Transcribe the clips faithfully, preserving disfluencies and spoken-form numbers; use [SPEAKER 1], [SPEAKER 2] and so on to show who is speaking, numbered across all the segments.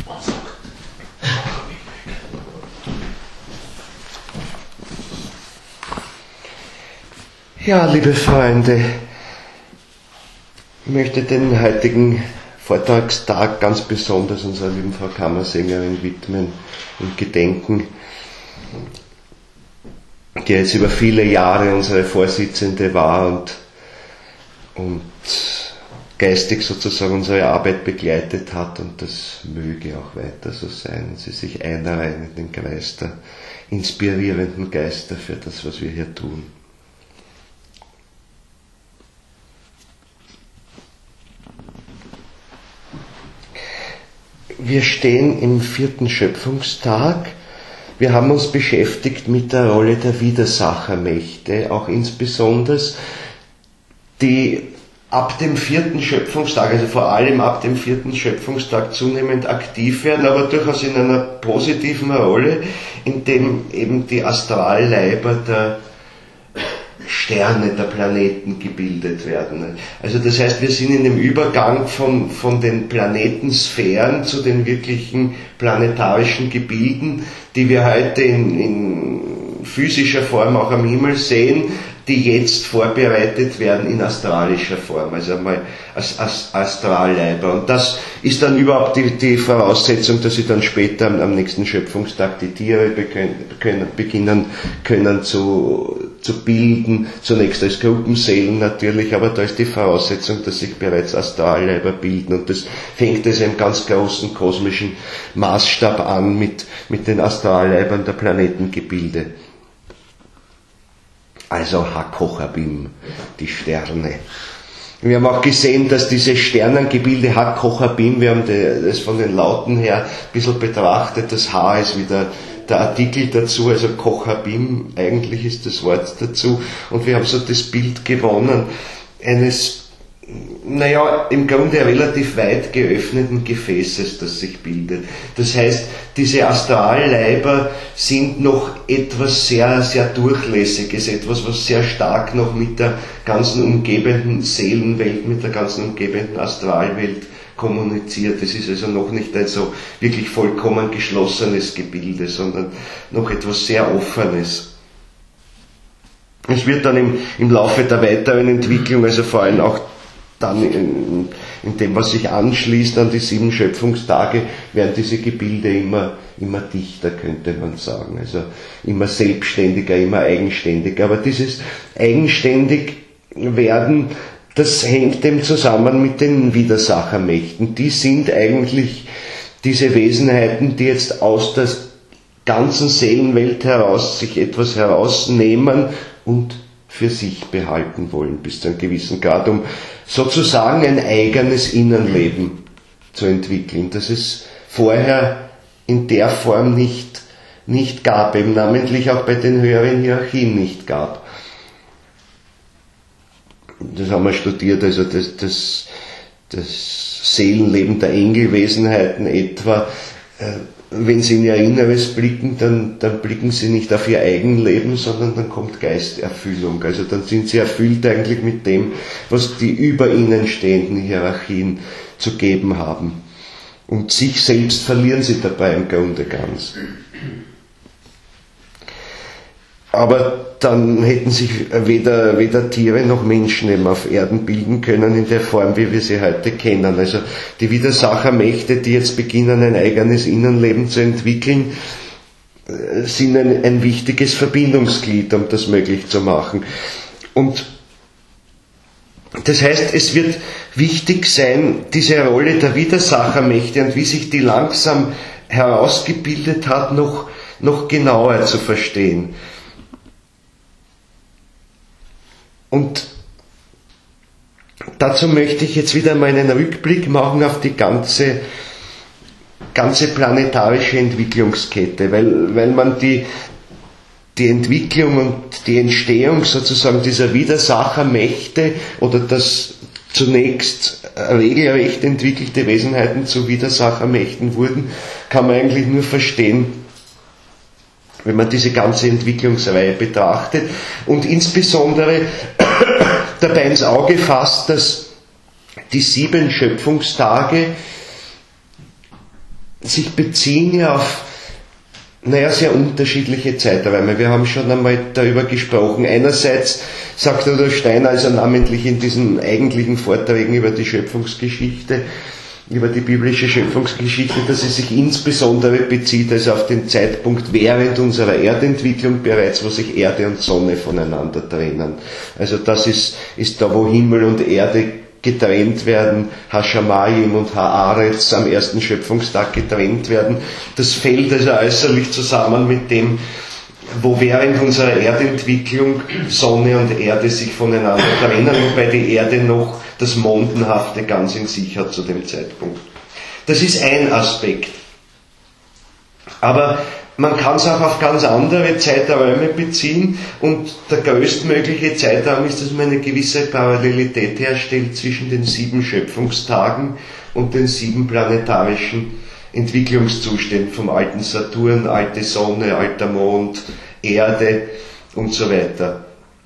[SPEAKER 1] Ja, liebe Freunde, ich möchte den heutigen Vortragstag ganz besonders unserer lieben Frau Kammersängerin widmen und gedenken, die jetzt über viele Jahre unsere Vorsitzende war und, und geistig sozusagen unsere Arbeit begleitet hat, und das möge auch weiter so sein, und sie sich einreihen in den Kreis der inspirierenden Geister für das, was wir hier tun. Wir stehen im vierten Schöpfungstag. Wir haben uns beschäftigt mit der Rolle der Widersachermächte, auch insbesondere die ab dem vierten Schöpfungstag, also vor allem ab dem vierten Schöpfungstag zunehmend aktiv werden, aber durchaus in einer positiven Rolle, indem eben die Astralleiber der Sterne, der Planeten gebildet werden. Also das heißt, wir sind in dem Übergang von, von den Planetensphären zu den wirklichen planetarischen Gebilden, die wir heute in, in physischer Form auch am Himmel sehen, die jetzt vorbereitet werden in astralischer Form, also einmal als, als Astralleiber. Und das ist dann überhaupt die, die Voraussetzung, dass sie dann später am, am nächsten Schöpfungstag die Tiere beginnen, beginnen können zu, zu bilden, zunächst als Gruppenseelen natürlich, aber da ist die Voraussetzung, dass sich bereits Astralleiber bilden, und das fängt es im ganz großen kosmischen Maßstab an mit, mit den Astralleibern der Planetengebilde. Also Hakochabim, die Sterne. Wir haben auch gesehen, dass diese Sternengebilde Hakochabim, wir haben das von den Lauten her ein bisschen betrachtet, das H ist wieder der Artikel dazu, also Kochabim, eigentlich ist das Wort dazu, und wir haben so das Bild gewonnen eines, naja, im Grunde relativ weit geöffneten Gefäßes, das sich bildet. Das heißt, diese Astralleiber sind noch etwas sehr, sehr Durchlässiges, etwas, was sehr stark noch mit der ganzen umgebenden Seelenwelt, mit der ganzen umgebenden Astralwelt kommuniziert. Es ist also noch nicht ein so wirklich vollkommen geschlossenes Gebilde, sondern noch etwas sehr Offenes. Es wird dann im, im Laufe der weiteren Entwicklung, also vor allem auch dann in, in dem, was sich anschließt an die sieben Schöpfungstage, werden diese Gebilde immer, immer dichter, könnte man sagen. Also immer selbstständiger, immer eigenständiger. Aber dieses eigenständig werden, das hängt eben zusammen mit den Widersachermächten. Die sind eigentlich diese Wesenheiten, die jetzt aus der ganzen Seelenwelt heraus sich etwas herausnehmen und für sich behalten wollen, bis zu einem gewissen Grad, um sozusagen ein eigenes Innenleben zu entwickeln, das es vorher in der Form nicht, nicht gab, eben namentlich auch bei den höheren Hierarchien nicht gab. Das haben wir studiert, also das, das, das Seelenleben der Engelwesenheiten etwa, äh, wenn sie in ihr Inneres blicken, dann, dann blicken sie nicht auf ihr Eigenleben, sondern dann kommt Geisterfüllung. Also dann sind sie erfüllt eigentlich mit dem, was die über ihnen stehenden Hierarchien zu geben haben. Und sich selbst verlieren sie dabei im Grunde ganz. Aber dann hätten sich weder, weder Tiere noch Menschen eben auf Erden bilden können in der Form, wie wir sie heute kennen. Also die Widersachermächte, die jetzt beginnen, ein eigenes Innenleben zu entwickeln, sind ein, ein wichtiges Verbindungsglied, um das möglich zu machen. Und das heißt, es wird wichtig sein, diese Rolle der Widersachermächte und wie sich die langsam herausgebildet hat, noch, noch genauer zu verstehen. Und dazu möchte ich jetzt wieder mal einen Rückblick machen auf die ganze, ganze planetarische Entwicklungskette, weil, weil man die, die Entwicklung und die Entstehung sozusagen dieser Widersachermächte oder das zunächst regelrecht entwickelte Wesenheiten zu Widersachermächten wurden, kann man eigentlich nur verstehen, wenn man diese ganze Entwicklungsreihe betrachtet und insbesondere dabei ins Auge fasst, dass die sieben Schöpfungstage sich beziehen ja auf, naja, sehr unterschiedliche Zeiträume. Wir haben schon einmal darüber gesprochen. Einerseits sagt Rudolf Steiner, also namentlich in diesen eigentlichen Vorträgen über die Schöpfungsgeschichte, über die biblische Schöpfungsgeschichte, dass es sich insbesondere bezieht also auf den Zeitpunkt während unserer Erdentwicklung bereits, wo sich Erde und Sonne voneinander trennen. Also das ist, ist da, wo Himmel und Erde getrennt werden, Hashamayim und Haaretz am ersten Schöpfungstag getrennt werden. Das fällt also äußerlich zusammen mit dem, wo während unserer Erdentwicklung Sonne und Erde sich voneinander trennen, wobei die Erde noch das Mondenhafte ganz in sich hat zu dem Zeitpunkt. Das ist ein Aspekt. Aber man kann es auch auf ganz andere Zeiträume beziehen und der größtmögliche Zeitraum ist, dass man eine gewisse Parallelität herstellt zwischen den sieben Schöpfungstagen und den sieben planetarischen Entwicklungszuständen vom alten Saturn, alte Sonne, alter Mond, Erde und so weiter.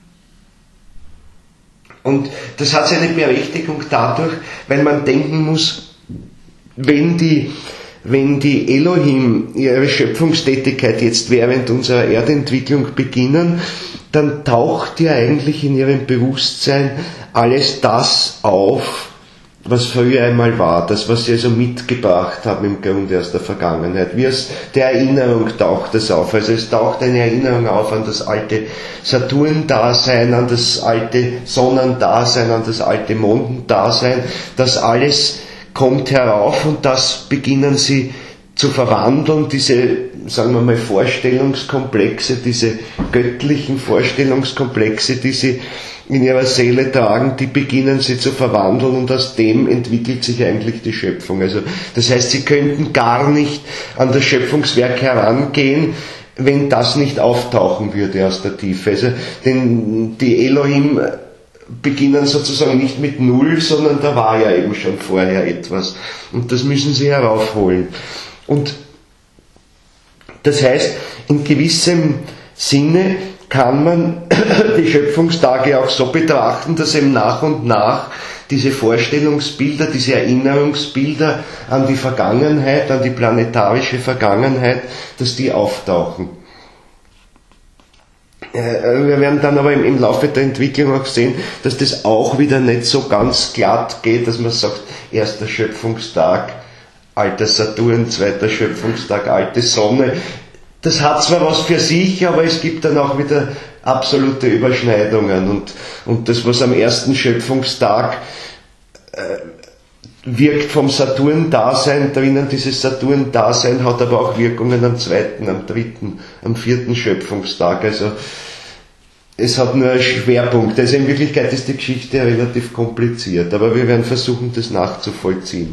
[SPEAKER 1] Und das hat seine Berechtigung dadurch, weil man denken muss, wenn die Wenn die Elohim ihre Schöpfungstätigkeit jetzt während unserer Erdentwicklung beginnen, dann taucht ja eigentlich in ihrem Bewusstsein alles das auf, was früher einmal war, das, was sie also mitgebracht haben im Grunde aus der Vergangenheit. Wie aus der Erinnerung taucht das auf. Also es taucht eine Erinnerung auf an das alte Saturn-Dasein, an das alte Sonnendasein, an das alte Mondendasein, das alles kommt herauf und das beginnen sie zu verwandeln, diese, sagen wir mal, Vorstellungskomplexe, diese göttlichen Vorstellungskomplexe, die sie in ihrer Seele tragen, die beginnen sie zu verwandeln und aus dem entwickelt sich eigentlich die Schöpfung. Also, das heißt, sie könnten gar nicht an das Schöpfungswerk herangehen, wenn das nicht auftauchen würde aus der Tiefe. Also, denn die Elohim beginnen sozusagen nicht mit Null, sondern da war ja eben schon vorher etwas. Und das müssen sie heraufholen. Und das heißt, in gewissem Sinne kann man die Schöpfungstage auch so betrachten, dass eben nach und nach diese Vorstellungsbilder, diese Erinnerungsbilder an die Vergangenheit, an die planetarische Vergangenheit, dass die auftauchen. Wir werden dann aber im Laufe der Entwicklung auch sehen, dass das auch wieder nicht so ganz glatt geht, dass man sagt, erster Schöpfungstag, alter Saturn, zweiter Schöpfungstag, alte Sonne. Das hat zwar was für sich, aber es gibt dann auch wieder absolute Überschneidungen. Und, und das, was am ersten Schöpfungstag äh, wirkt vom Saturn-Dasein drinnen, dieses Saturn-Dasein hat aber auch Wirkungen am zweiten, am dritten, am vierten Schöpfungstag. Also es hat nur einen Schwerpunkt. Also in Wirklichkeit ist die Geschichte relativ kompliziert, aber wir werden versuchen, das nachzuvollziehen.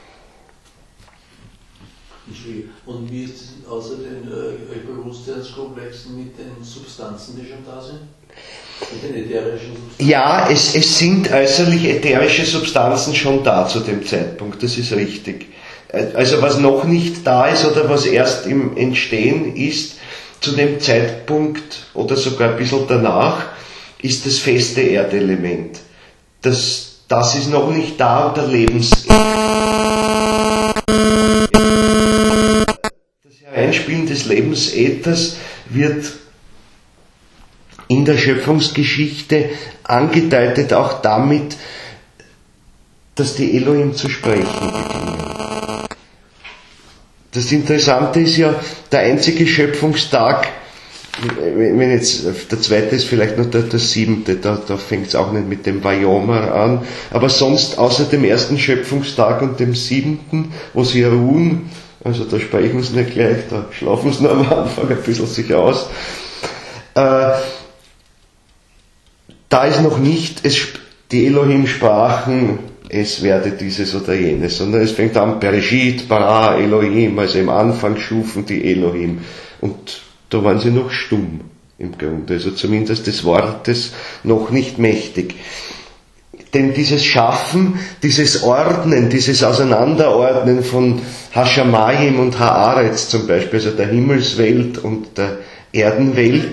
[SPEAKER 2] Und wie ist es außer den äh, Bewusstseinskomplexen mit den Substanzen, die schon da sind? Mit den ätherischen Substanzen?
[SPEAKER 1] Ja, es, es sind äußerlich ätherische Substanzen schon da zu dem Zeitpunkt, das ist richtig. Also was noch nicht da ist oder was erst im Entstehen ist, zu dem Zeitpunkt oder sogar ein bisschen danach, ist das feste Erdelement. Das, das ist noch nicht da und der Lebens... Das Hereinspielen des Lebensäthers wird in der Schöpfungsgeschichte angedeutet auch damit, dass die Elohim zu sprechen beginnen. Das Interessante ist ja, der einzige Schöpfungstag, wenn jetzt, der zweite ist vielleicht noch der, der siebente, da, da fängt es auch nicht mit dem Vayomer an, aber sonst außer dem ersten Schöpfungstag und dem siebenten, wo sie ruhen, also da sprechen sie nicht gleich, da schlafen sie nur am Anfang ein bisschen sich aus, äh, da ist noch nicht, es, die Elohim sprachen, es werde dieses oder jenes, sondern es fängt an, Bereshit, Bara, Elohim, also im Anfang schufen die Elohim. Und da waren sie noch stumm im Grunde, also zumindest des Wortes noch nicht mächtig. Denn dieses Schaffen, dieses Ordnen, dieses Auseinanderordnen von Hashamayim und Haaretz zum Beispiel, also der Himmelswelt und der Erdenwelt,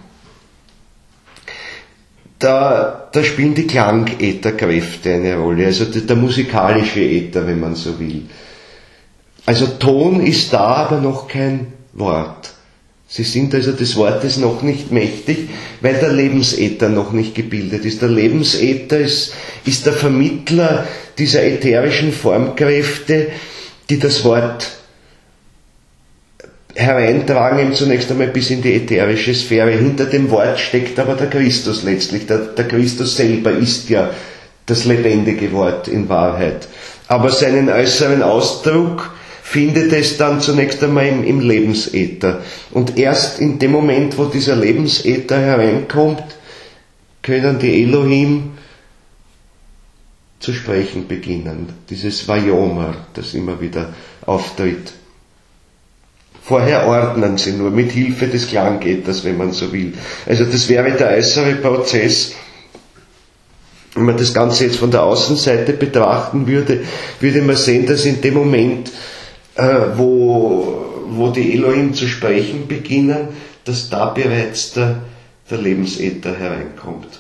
[SPEAKER 1] Da, da spielen die Klangätherkräfte eine Rolle, also der, der musikalische Äther, wenn man so will. Also Ton ist da, aber noch kein Wort. Sie sind also des Wortes noch nicht mächtig, weil der Lebensäther noch nicht gebildet ist. Der Lebensäther ist, ist der Vermittler dieser ätherischen Formkräfte, die das Wort hereintragen, eben zunächst einmal bis in die ätherische Sphäre. Hinter dem Wort steckt aber der Christus letztlich. Der, der Christus selber ist ja das lebendige Wort in Wahrheit. Aber seinen äußeren Ausdruck findet es dann zunächst einmal im, im Lebensäther. Und erst in dem Moment, wo dieser Lebensäther hereinkommt, können die Elohim zu sprechen beginnen. Dieses Vayomer, das immer wieder auftritt. Vorher ordnen sie nur mit Hilfe des Klangäthers, wenn man so will. Also das wäre der äußere Prozess. Wenn man das Ganze jetzt von der Außenseite betrachten würde, würde man sehen, dass in dem Moment, äh, wo, wo die Elohim zu sprechen beginnen, dass da bereits der, der Lebensäther hereinkommt.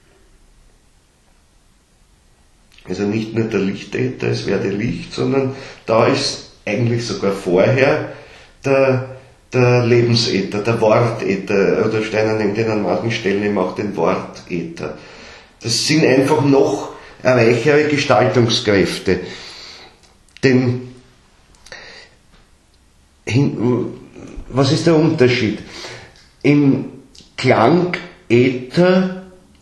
[SPEAKER 1] Also nicht nur der Lichtäther, es werde Licht, sondern da ist eigentlich sogar vorher der, der Lebensäther, der Wortäther, oder Steiner nennt ihn an manchen Stellen eben auch den Wortäther. Das sind einfach noch reichere Gestaltungskräfte. Denn was ist der Unterschied? Im Klangäther,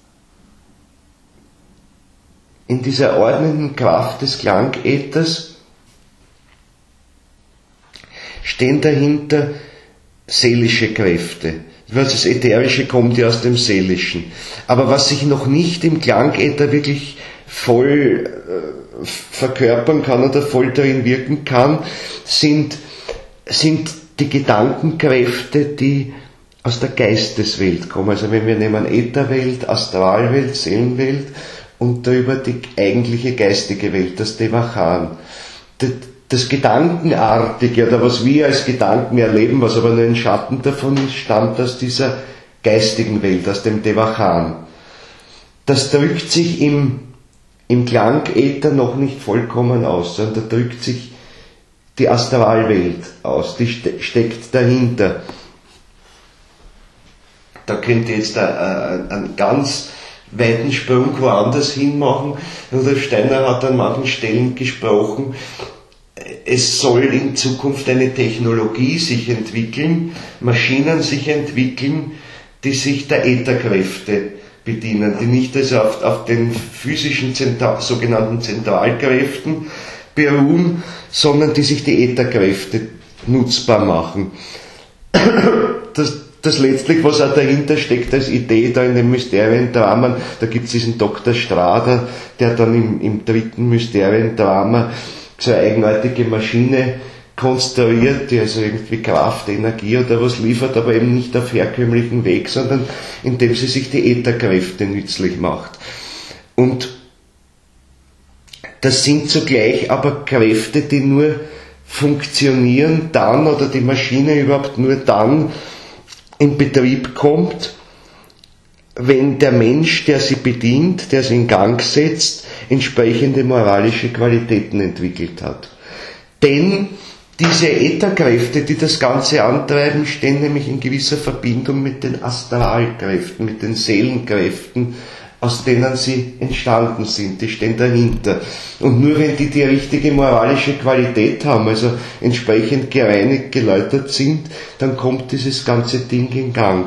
[SPEAKER 1] in dieser ordnenden Kraft des Klangäthers, stehen dahinter seelische Kräfte. Das Ätherische kommt ja aus dem Seelischen. Aber was sich noch nicht im Klangäther wirklich voll äh, verkörpern kann oder voll darin wirken kann, sind, sind die Gedankenkräfte, die aus der Geisteswelt kommen. Also wenn wir nehmen Ätherwelt, Astralwelt, Seelenwelt und darüber die eigentliche geistige Welt, das Devachan. Das, das Gedankenartige, oder was wir als Gedanken erleben, was aber nur ein Schatten davon ist, stammt aus dieser geistigen Welt, aus dem Devachan. Das drückt sich im, im Klangäther noch nicht vollkommen aus, sondern da drückt sich die Astralwelt aus, die ste- steckt dahinter. Da könnt ihr jetzt einen ganz weiten Sprung woanders hin machen. Rudolf Steiner hat an manchen Stellen gesprochen, es soll in Zukunft eine Technologie sich entwickeln, Maschinen sich entwickeln, die sich der Ätherkräfte bedienen, die nicht also auf, auf den physischen Zentral, sogenannten Zentralkräften beruhen, sondern die sich die Ätherkräfte nutzbar machen. Das, das letztlich, was auch dahinter steckt als Idee da in den Mysteriendramen, da gibt es diesen Doktor Strader, der dann im, im dritten Mysteriendrama so eine eigenartige Maschine konstruiert, die also irgendwie Kraft, Energie oder was liefert, aber eben nicht auf herkömmlichen Weg, sondern indem sie sich die Ätherkräfte nützlich macht. Und das sind zugleich aber Kräfte, die nur funktionieren dann, oder die Maschine überhaupt nur dann in Betrieb kommt, wenn der Mensch, der sie bedient, der sie in Gang setzt, entsprechende moralische Qualitäten entwickelt hat. Denn diese Ätherkräfte, die das Ganze antreiben, stehen nämlich in gewisser Verbindung mit den Astralkräften, mit den Seelenkräften, aus denen sie entstanden sind. Die stehen dahinter. Und nur wenn die die richtige moralische Qualität haben, also entsprechend gereinigt, geläutert sind, dann kommt dieses ganze Ding in Gang.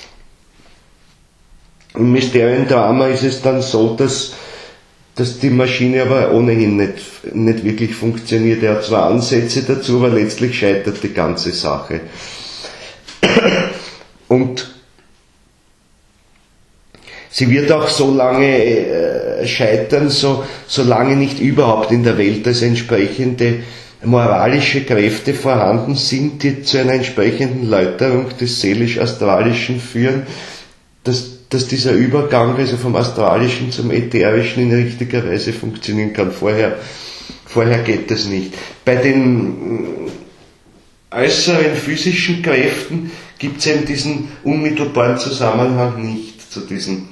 [SPEAKER 1] Im Mysteriendrama ist es dann so, dass, dass die Maschine aber ohnehin nicht, nicht wirklich funktioniert. Er hat zwar Ansätze dazu, aber letztlich scheitert die ganze Sache. Und sie wird auch so lange äh, scheitern, so, solange nicht überhaupt in der Welt als entsprechende moralische Kräfte vorhanden sind, die zu einer entsprechenden Läuterung des seelisch-astralischen führen, dass dass dieser Übergang also vom Astralischen zum Ätherischen in richtiger Weise funktionieren kann. Vorher, vorher geht das nicht. Bei den äußeren physischen Kräften gibt es eben diesen unmittelbaren Zusammenhang nicht zu diesen,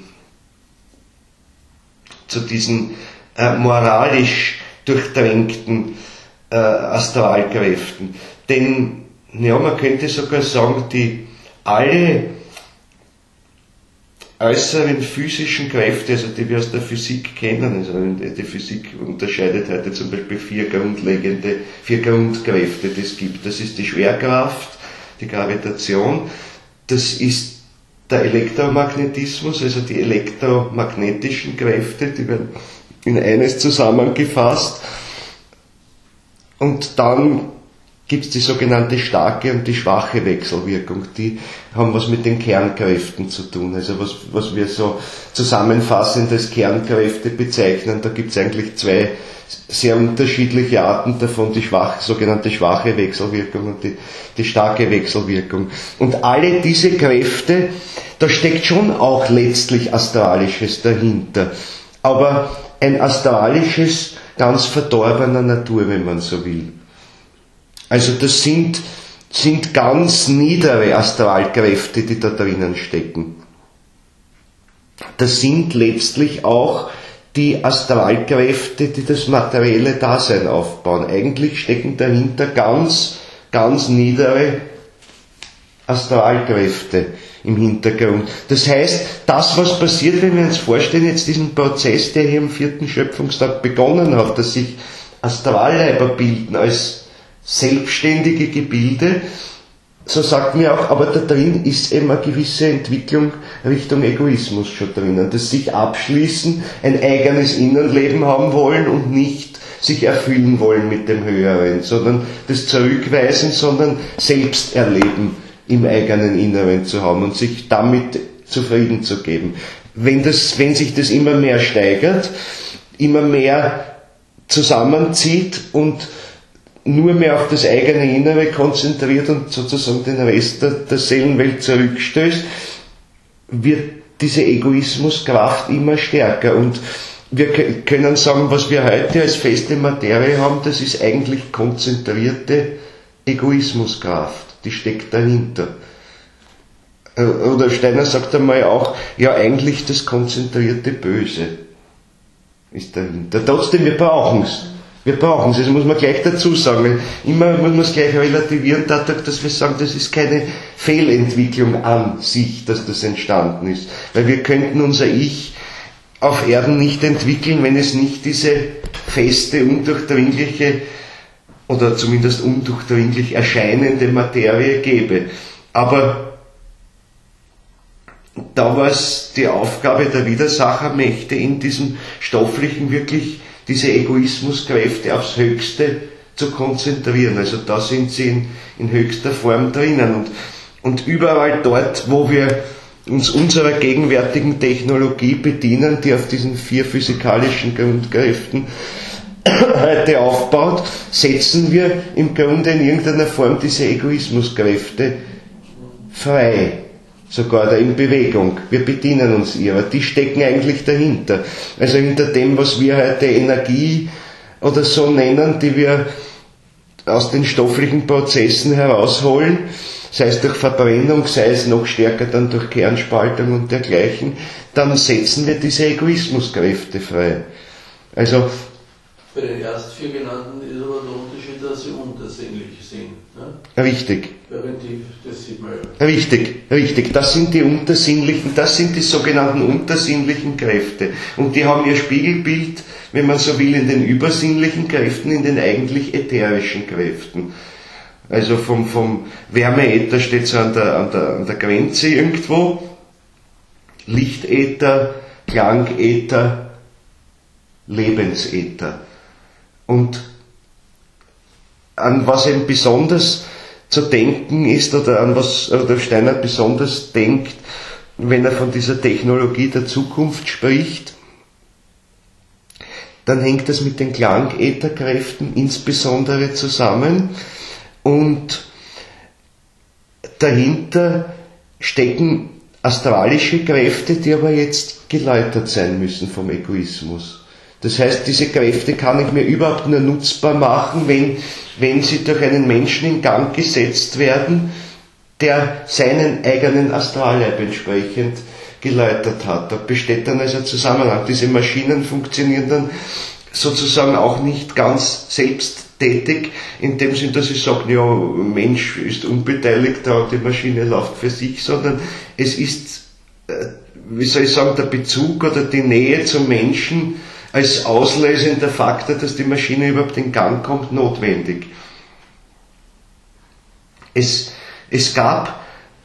[SPEAKER 1] zu diesen äh, moralisch durchdrängten äh, Astralkräften. Denn, ja, man könnte sogar sagen, die alle äußeren physischen Kräfte, also die wir aus der Physik kennen, also die Physik unterscheidet heute zum Beispiel vier grundlegende, vier Grundkräfte, die es gibt. Das ist die Schwerkraft, die Gravitation, das ist der Elektromagnetismus, also die elektromagnetischen Kräfte, die werden in eines zusammengefasst. Und dann gibt es die sogenannte starke und die schwache Wechselwirkung. Die haben was mit den Kernkräften zu tun. Also was, was wir so zusammenfassend als Kernkräfte bezeichnen, da gibt es eigentlich zwei sehr unterschiedliche Arten davon, die schwach, sogenannte schwache Wechselwirkung und die, die starke Wechselwirkung. Und alle diese Kräfte, da steckt schon auch letztlich Astralisches dahinter. Aber ein Astralisches ganz verdorbener Natur, wenn man so will. Also das sind, sind ganz niedere Astralkräfte, die da drinnen stecken. Das sind letztlich auch die Astralkräfte, die das materielle Dasein aufbauen. Eigentlich stecken dahinter ganz, ganz niedere Astralkräfte im Hintergrund. Das heißt, das, was passiert, wenn wir uns vorstellen, jetzt diesen Prozess, der hier am vierten Schöpfungstag begonnen hat, dass sich Astralleiber bilden als selbstständige Gebilde, so sagt mir auch, aber da drin ist eben eine gewisse Entwicklung Richtung Egoismus schon drinnen. Das sich abschließen, ein eigenes Innenleben haben wollen und nicht sich erfüllen wollen mit dem Höheren, sondern das zurückweisen, sondern selbst erleben im eigenen Inneren zu haben und sich damit zufrieden zu geben. Wenn das, wenn sich das immer mehr steigert, immer mehr zusammenzieht und nur mehr auf das eigene Innere konzentriert und sozusagen den Rest der, der Seelenwelt zurückstößt, wird diese Egoismuskraft immer stärker. Und wir können sagen, was wir heute als feste Materie haben, das ist eigentlich konzentrierte Egoismuskraft. Die steckt dahinter. Oder Steiner sagt einmal auch, ja eigentlich das konzentrierte Böse ist dahinter. Trotzdem, wir brauchen es. Wir brauchen es, das muss man gleich dazu sagen. Immer man muss gleich relativieren dadurch, dass wir sagen, das ist keine Fehlentwicklung an sich, dass das entstanden ist. Weil wir könnten unser Ich auf Erden nicht entwickeln, wenn es nicht diese feste, undurchdringliche oder zumindest undurchdringlich erscheinende Materie gäbe. Aber da war es die Aufgabe der Widersachermächte, in diesem Stofflichen wirklich diese Egoismuskräfte aufs Höchste zu konzentrieren. Also da sind sie in, in höchster Form drinnen. Und, und überall dort, wo wir uns unserer gegenwärtigen Technologie bedienen, die auf diesen vier physikalischen Grundkräften heute aufbaut, setzen wir im Grunde in irgendeiner Form diese Egoismuskräfte frei. Sogar da in Bewegung. Wir bedienen uns ihrer. Die stecken eigentlich dahinter. Also hinter dem, was wir heute Energie oder so nennen, die wir aus den stofflichen Prozessen herausholen, sei es durch Verbrennung, sei es noch stärker dann durch Kernspaltung und dergleichen, dann setzen wir diese Egoismuskräfte frei. Also
[SPEAKER 2] bei den ersten vier genannten ist aber der Unterschied, dass sie untersinnlich sind. Ne?
[SPEAKER 1] Richtig.
[SPEAKER 2] Präventiv, das sieht man ja.
[SPEAKER 1] Richtig, richtig. Das sind die untersinnlichen, das sind die sogenannten untersinnlichen Kräfte. Und die haben ihr Spiegelbild, wenn man so will, in den übersinnlichen Kräften, in den eigentlich ätherischen Kräften. Also vom, vom Wärmeäther steht so an der, an der, an der Grenze irgendwo. Lichtäther, Klangäther, Lebensäther. Und an was eben besonders zu denken ist, oder an was oder Steiner besonders denkt, wenn er von dieser Technologie der Zukunft spricht, dann hängt das mit den Klangätherkräften insbesondere zusammen, und dahinter stecken astralische Kräfte, die aber jetzt geläutert sein müssen vom Egoismus. Das heißt, diese Kräfte kann ich mir überhaupt nur nutzbar machen, wenn, wenn sie durch einen Menschen in Gang gesetzt werden, der seinen eigenen Astralleib entsprechend geläutert hat. Da besteht dann also Zusammenhang. Diese Maschinen funktionieren dann sozusagen auch nicht ganz selbst tätig, in dem Sinn, dass ich sage, ja, Mensch ist unbeteiligt da, die Maschine läuft für sich, sondern es ist, wie soll ich sagen, der Bezug oder die Nähe zum Menschen als auslösender Faktor, dass die Maschine überhaupt in Gang kommt, notwendig. Es, es gab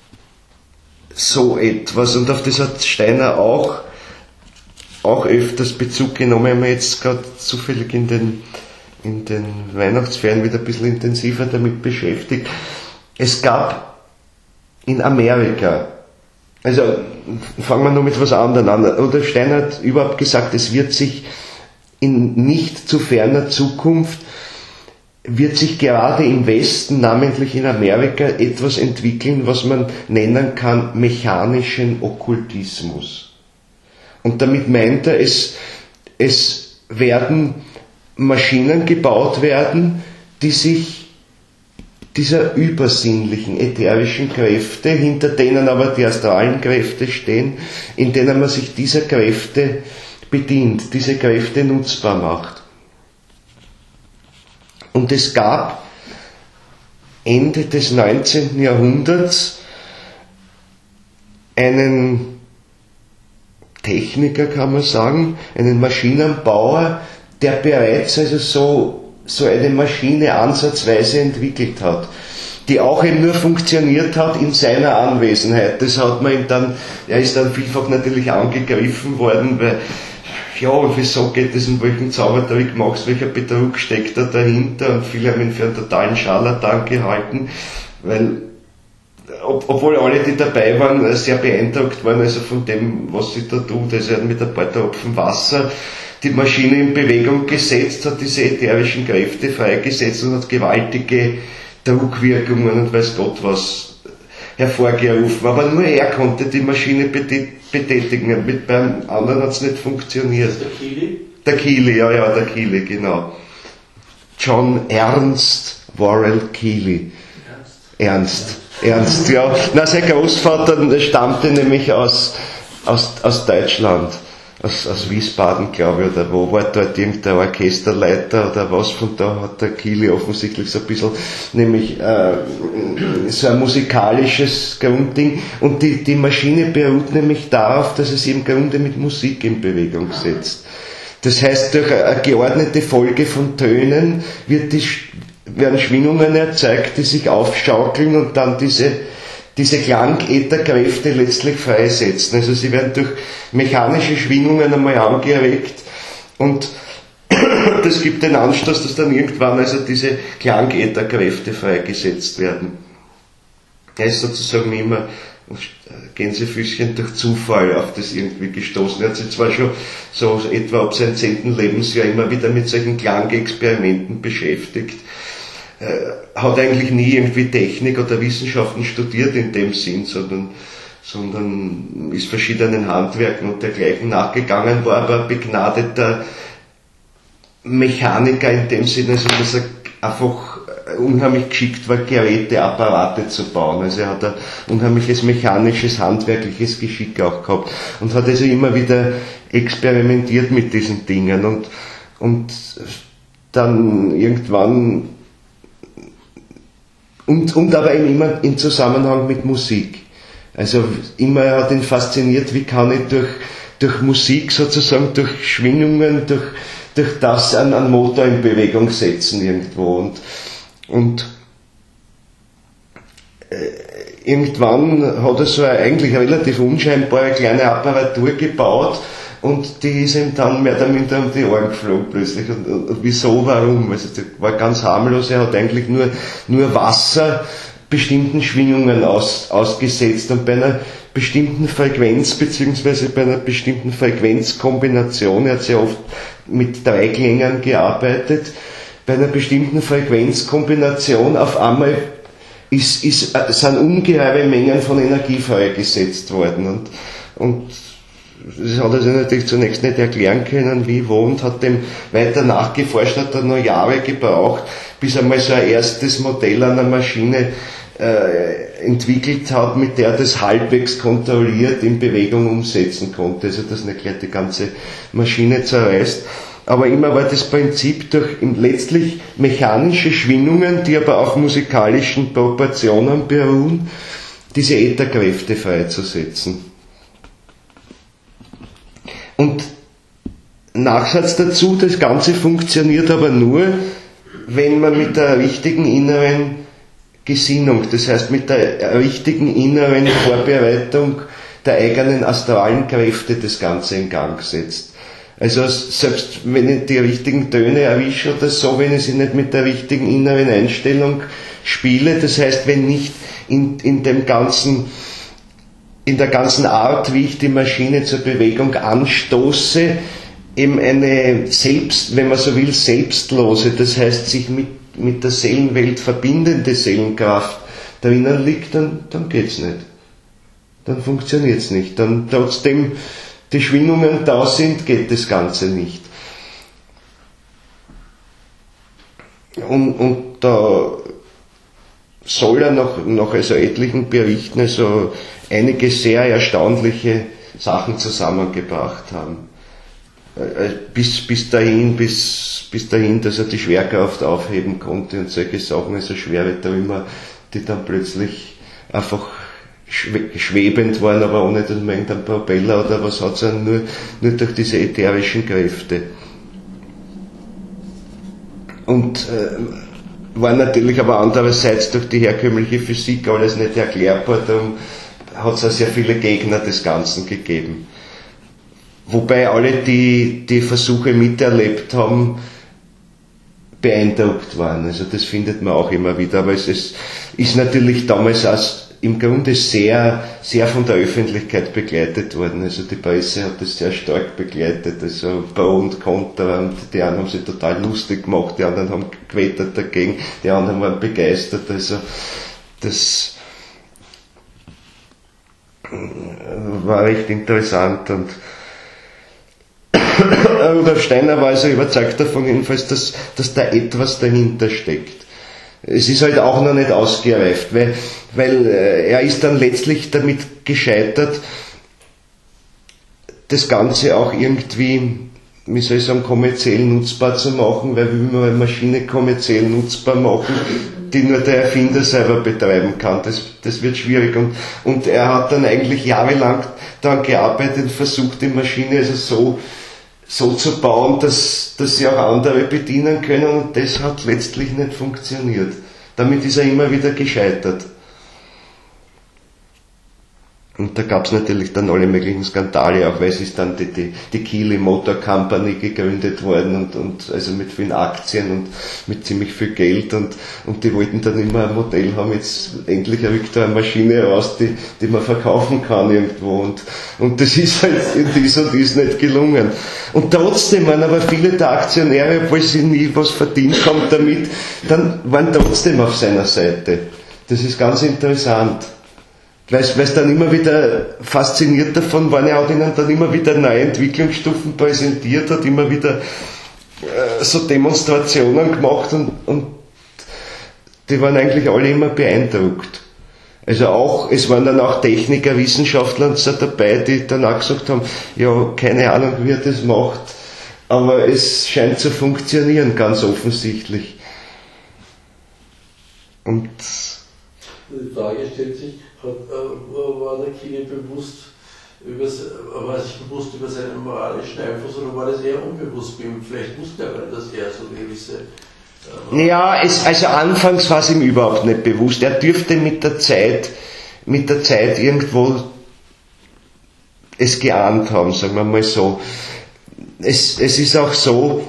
[SPEAKER 1] so etwas, und auf das hat Steiner auch, auch öfters Bezug genommen, wenn man jetzt gerade zufällig in den, in den Weihnachtsferien wieder ein bisschen intensiver damit beschäftigt. Es gab in Amerika, also fangen wir nur mit was anderem an, oder Steiner hat überhaupt gesagt, es wird sich in nicht zu ferner Zukunft wird sich gerade im Westen, namentlich in Amerika, etwas entwickeln, was man nennen kann mechanischen Okkultismus. Und damit meint er, es, es werden Maschinen gebaut werden, die sich dieser übersinnlichen, ätherischen Kräfte, hinter denen aber die astralen Kräfte stehen, in denen man sich dieser Kräfte bedient, diese Kräfte nutzbar macht. Und es gab Ende des neunzehnten Jahrhunderts einen Techniker, kann man sagen, einen Maschinenbauer, der bereits also so, so eine Maschine ansatzweise entwickelt hat, die auch eben nur funktioniert hat in seiner Anwesenheit. Das hat man ihm dann, er ist dann vielfach natürlich angegriffen worden, weil ja, wieso geht das, in welchen Zaubertrick machst, welcher Betrug steckt da dahinter, und viele haben ihn für einen totalen Scharlatan gehalten, weil, ob, obwohl alle, die dabei waren, sehr beeindruckt waren, also von dem, was sie da tut, also er hat mit ein paar Tropfen Wasser die Maschine in Bewegung gesetzt, hat diese ätherischen Kräfte freigesetzt und hat gewaltige Druckwirkungen und weiß Gott was hervorgerufen, aber nur er konnte die Maschine betätigen, mit beim anderen hat es nicht funktioniert.
[SPEAKER 2] Ist das der Keely?
[SPEAKER 1] Der Keely, ja, ja, der Keely, genau. John Ernst Worrell Keely. Ernst? Ernst, Ernst, ja. Na, sein Großvater stammte nämlich aus, aus, aus Deutschland. Aus, aus Wiesbaden, glaube ich, oder wo, war dort irgendein Orchesterleiter oder was, von da hat der Keely offensichtlich so ein bisschen, nämlich äh, so ein musikalisches Grundding, und die, die Maschine beruht nämlich darauf, dass es im Grunde mit Musik in Bewegung setzt. Das heißt, durch eine geordnete Folge von Tönen wird die, werden Schwingungen erzeugt, die sich aufschaukeln und dann diese diese Klangätherkräfte letztlich freisetzen. Also sie werden durch mechanische Schwingungen einmal angeregt, und das gibt den Anstoß, dass dann irgendwann also diese Klangätherkräfte freigesetzt werden. Er ist sozusagen immer Gänsefüßchen durch Zufall auf das irgendwie gestoßen. Er hat sich zwar schon so etwa ab seinem zehnten Lebensjahr immer wieder mit solchen Klangexperimenten beschäftigt, hat eigentlich nie irgendwie Technik oder Wissenschaften studiert in dem Sinn, sondern, sondern ist verschiedenen Handwerken und dergleichen nachgegangen, war aber begnadeter Mechaniker in dem Sinne, also dass er einfach unheimlich geschickt war, Geräte, Apparate zu bauen. Also er hat ein unheimliches mechanisches, handwerkliches Geschick auch gehabt und hat also immer wieder experimentiert mit diesen Dingen, und, und dann irgendwann Und, und aber eben immer im Zusammenhang mit Musik. Also immer hat ihn fasziniert, wie kann ich durch, durch Musik sozusagen, durch Schwingungen, durch, durch das einen, einen Motor in Bewegung setzen irgendwo. Und, und äh, irgendwann hat er so eine eigentlich relativ unscheinbare kleine Apparatur gebaut, und die ist ihm dann mehr oder minder um die Ohren geflogen plötzlich. Und, und, und wieso, warum? Also das war ganz harmlos, er hat eigentlich nur, nur Wasser bestimmten Schwingungen aus, ausgesetzt, und bei einer bestimmten Frequenz, beziehungsweise bei einer bestimmten Frequenzkombination, er hat sehr oft mit Dreiklängen gearbeitet, bei einer bestimmten Frequenzkombination auf einmal ist, ist, sind ungeheure Mengen von Energie freigesetzt worden, und, und das hat er sich natürlich zunächst nicht erklären können, wie, wo, und hat dem weiter nachgeforscht, hat dann noch Jahre gebraucht, bis er mal so ein erstes Modell einer Maschine äh, entwickelt hat, mit der er das halbwegs kontrolliert in Bewegung umsetzen konnte, also dass nicht gleich die ganze Maschine zerreißt. aber immer war das Prinzip durch letztlich mechanische Schwingungen, die aber auf musikalischen Proportionen beruhen, diese Ätherkräfte freizusetzen. Und Nachsatz dazu, das Ganze funktioniert aber nur, wenn man mit der richtigen inneren Gesinnung, das heißt mit der richtigen inneren Vorbereitung der eigenen astralen Kräfte das Ganze in Gang setzt. Also selbst wenn ich die richtigen Töne erwische oder so, wenn ich sie nicht mit der richtigen inneren Einstellung spiele, das heißt, wenn nicht in, in dem ganzen, in der ganzen Art, wie ich die Maschine zur Bewegung anstoße, eben eine selbst, wenn man so will, selbstlose, das heißt sich mit, mit der Seelenwelt verbindende Seelenkraft drinnen liegt, dann, dann geht's nicht. Dann funktioniert's nicht. Dann trotzdem die Schwingungen da sind, geht das Ganze nicht. Und, und da soll er nach, nach also etlichen Berichten also einige sehr erstaunliche Sachen zusammengebracht haben. Bis, bis dahin, bis, bis dahin, dass er die Schwerkraft aufheben konnte und solche Sachen, also schwere Trümmer, die dann plötzlich einfach schwebend waren, aber ohne dass man irgendeinen Propeller oder was hat, sondern nur, nur durch diese ätherischen Kräfte. Und äh, war natürlich aber andererseits durch die herkömmliche Physik alles nicht erklärbar, darum hat es auch sehr viele Gegner des Ganzen gegeben. Wobei alle, die die Versuche miterlebt haben, beeindruckt waren. Also das findet man auch immer wieder. Aber es ist, ist natürlich damals auch im Grunde sehr, sehr von der Öffentlichkeit begleitet worden. Also die Presse hat das sehr stark begleitet. Also Pro und Contra. Und die einen haben sich total lustig gemacht, die anderen haben gewettert dagegen, die anderen waren begeistert. Also das war recht interessant. Und Rudolf Steiner war also überzeugt davon jedenfalls, dass, dass da etwas dahinter steckt. Es ist halt auch noch nicht ausgereift, weil, weil er ist dann letztlich damit gescheitert, das Ganze auch irgendwie, wie soll ich sagen, kommerziell nutzbar zu machen, weil wie man eine Maschine kommerziell nutzbar machen, die nur der Erfinder selber betreiben kann. Das, das wird schwierig. Und, und er hat dann eigentlich jahrelang daran gearbeitet und versucht, die Maschine also so so zu bauen, dass, dass sie auch andere bedienen können, und das hat letztlich nicht funktioniert. Damit ist er immer wieder gescheitert. Und da gab es natürlich dann alle möglichen Skandale, auch weil es ist dann die, die, die Keeley Motor Company gegründet worden und, und also mit vielen Aktien und mit ziemlich viel Geld, und, und die wollten dann immer ein Modell haben, jetzt endlich rückt da eine Maschine raus, die, die man verkaufen kann irgendwo, und, und das ist halt in dies und dies nicht gelungen. Und trotzdem waren aber viele der Aktionäre, obwohl sie nie was verdient haben damit, dann waren trotzdem auf seiner Seite. Das ist ganz interessant. Weil es dann immer wieder fasziniert davon waren, er hat ihnen dann immer wieder neue Entwicklungsstufen präsentiert, hat immer wieder äh, so Demonstrationen gemacht, und, und die waren eigentlich alle immer beeindruckt. Also auch, es waren dann auch Techniker, Wissenschaftler und so dabei, die dann auch gesagt haben, ja, keine Ahnung, wie er das macht, aber es scheint zu funktionieren, ganz offensichtlich. Und
[SPEAKER 2] die Frage stellt sich, hat, war der Keeley bewusst über, war sich bewusst über seinen moralischen Einfluss, oder war das eher unbewusst bei ihm? Vielleicht wusste er, dass er so gewisse... Äh,
[SPEAKER 1] ja, es, also anfangs war es ihm überhaupt nicht bewusst. Er dürfte mit der Zeit, mit der Zeit irgendwo es geahnt haben, sagen wir mal so. Es, es ist auch so,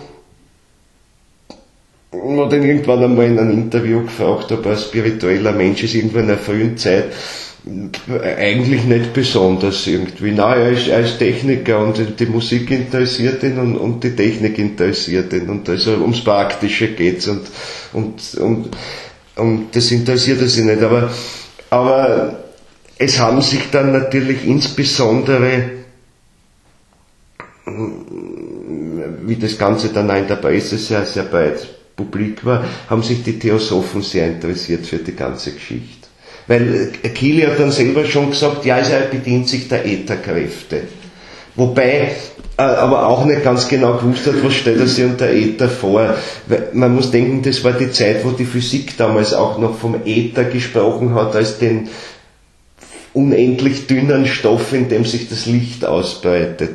[SPEAKER 1] man hat ihn irgendwann einmal in einem Interview gefragt, ob er ein spiritueller Mensch ist, irgendwann in einer frühen Zeit. Eigentlich nicht besonders irgendwie. Nein, er ist, er ist Techniker, und die Musik interessiert ihn, und, und die Technik interessiert ihn, und also ums Praktische geht's, und, und, und, und das interessiert er sich nicht. Aber, aber es haben sich dann natürlich insbesondere, wie das Ganze dann auch in der Presse sehr, sehr breit publik war, haben sich die Theosophen sehr interessiert für die ganze Geschichte. Weil Keeley hat dann selber schon gesagt, ja, also er bedient sich der Ätherkräfte. Wobei äh, aber auch nicht ganz genau gewusst hat, was stellt er sich unter Äther vor. Weil man muss denken, das war die Zeit, wo die Physik damals auch noch vom Äther gesprochen hat, als den unendlich dünnen Stoff, in dem sich das Licht ausbreitet.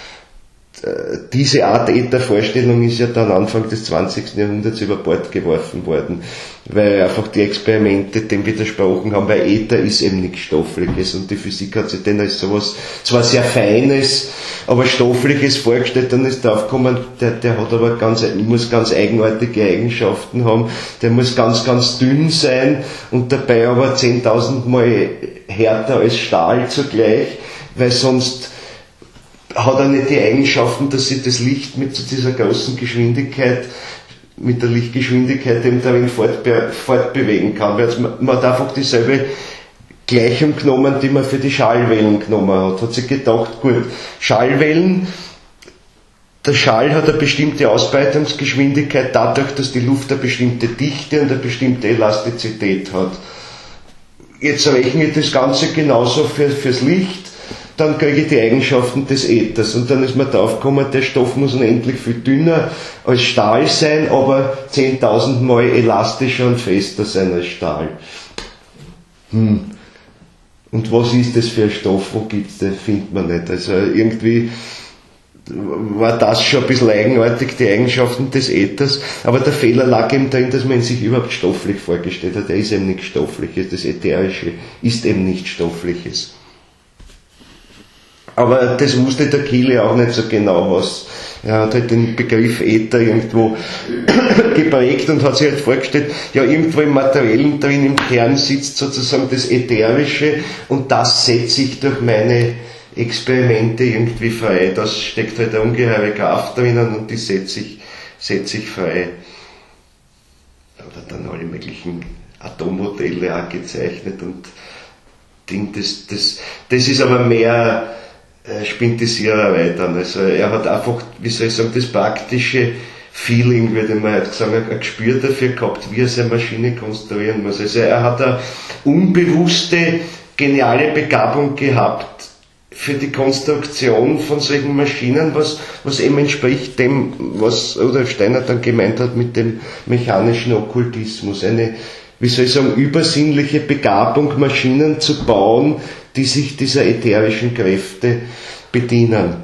[SPEAKER 1] Diese Art Äthervorstellung ist ja dann Anfang des zwanzigsten Jahrhunderts über Bord geworfen worden, weil einfach die Experimente dem widersprochen haben, weil Äther ist eben nichts Stoffliches und die Physik hat sich dann als sowas, zwar sehr Feines, aber Stoffliches vorgestellt, dann ist draufgekommen, der, der hat aber ganz, muss ganz eigenartige Eigenschaften haben, der muss ganz, ganz dünn sein und dabei aber zehntausend Mal härter als Stahl zugleich, weil sonst hat er nicht die Eigenschaften, dass sich das Licht mit dieser großen Geschwindigkeit, mit der Lichtgeschwindigkeit eben darin fortbe- fortbewegen kann. Weil man, man hat einfach dieselbe Gleichung genommen, die man für die Schallwellen genommen hat. Hat sich gedacht, gut, Schallwellen, der Schall hat eine bestimmte Ausbreitungsgeschwindigkeit dadurch, dass die Luft eine bestimmte Dichte und eine bestimmte Elastizität hat. Jetzt rechne ich das Ganze genauso für, fürs Licht, dann kriege ich die Eigenschaften des Äthers und dann ist man draufgekommen, der Stoff muss unendlich viel dünner als Stahl sein, aber zehntausend Mal elastischer und fester sein als Stahl. Hm. Und was ist das für ein Stoff? Wo gibt's den? Findet man nicht. Also irgendwie war das schon ein bisschen eigenartig, die Eigenschaften des Äthers, aber der Fehler lag eben darin, dass man ihn sich überhaupt stofflich vorgestellt hat. Er ist eben nichts Stoffliches, das Ätherische ist eben nichts Stoffliches. Aber das wusste der Keely auch nicht so genau, was. Er hat halt den Begriff Äther irgendwo geprägt und hat sich halt vorgestellt, ja, irgendwo im Materiellen drin, im Kern sitzt sozusagen das Ätherische und das setze ich durch meine Experimente irgendwie frei. Das steckt halt eine ungeheure Kraft drinnen und die setze ich, setze ich frei. Oder dann alle möglichen Atommodelle auch gezeichnet und Ding, das, das, das ist aber mehr Spintisiererei dann. Also er hat einfach, wie soll ich sagen, das praktische Feeling, würde man halt sagen, ein Gespür dafür gehabt, wie er seine Maschine konstruieren muss. Also er hat eine unbewusste, geniale Begabung gehabt für die Konstruktion von solchen Maschinen, was, was eben entspricht dem, was Rudolf Steiner dann gemeint hat mit dem mechanischen Okkultismus. Eine, wie soll ich sagen, übersinnliche Begabung, Maschinen zu bauen, die sich dieser ätherischen Kräfte bedienen.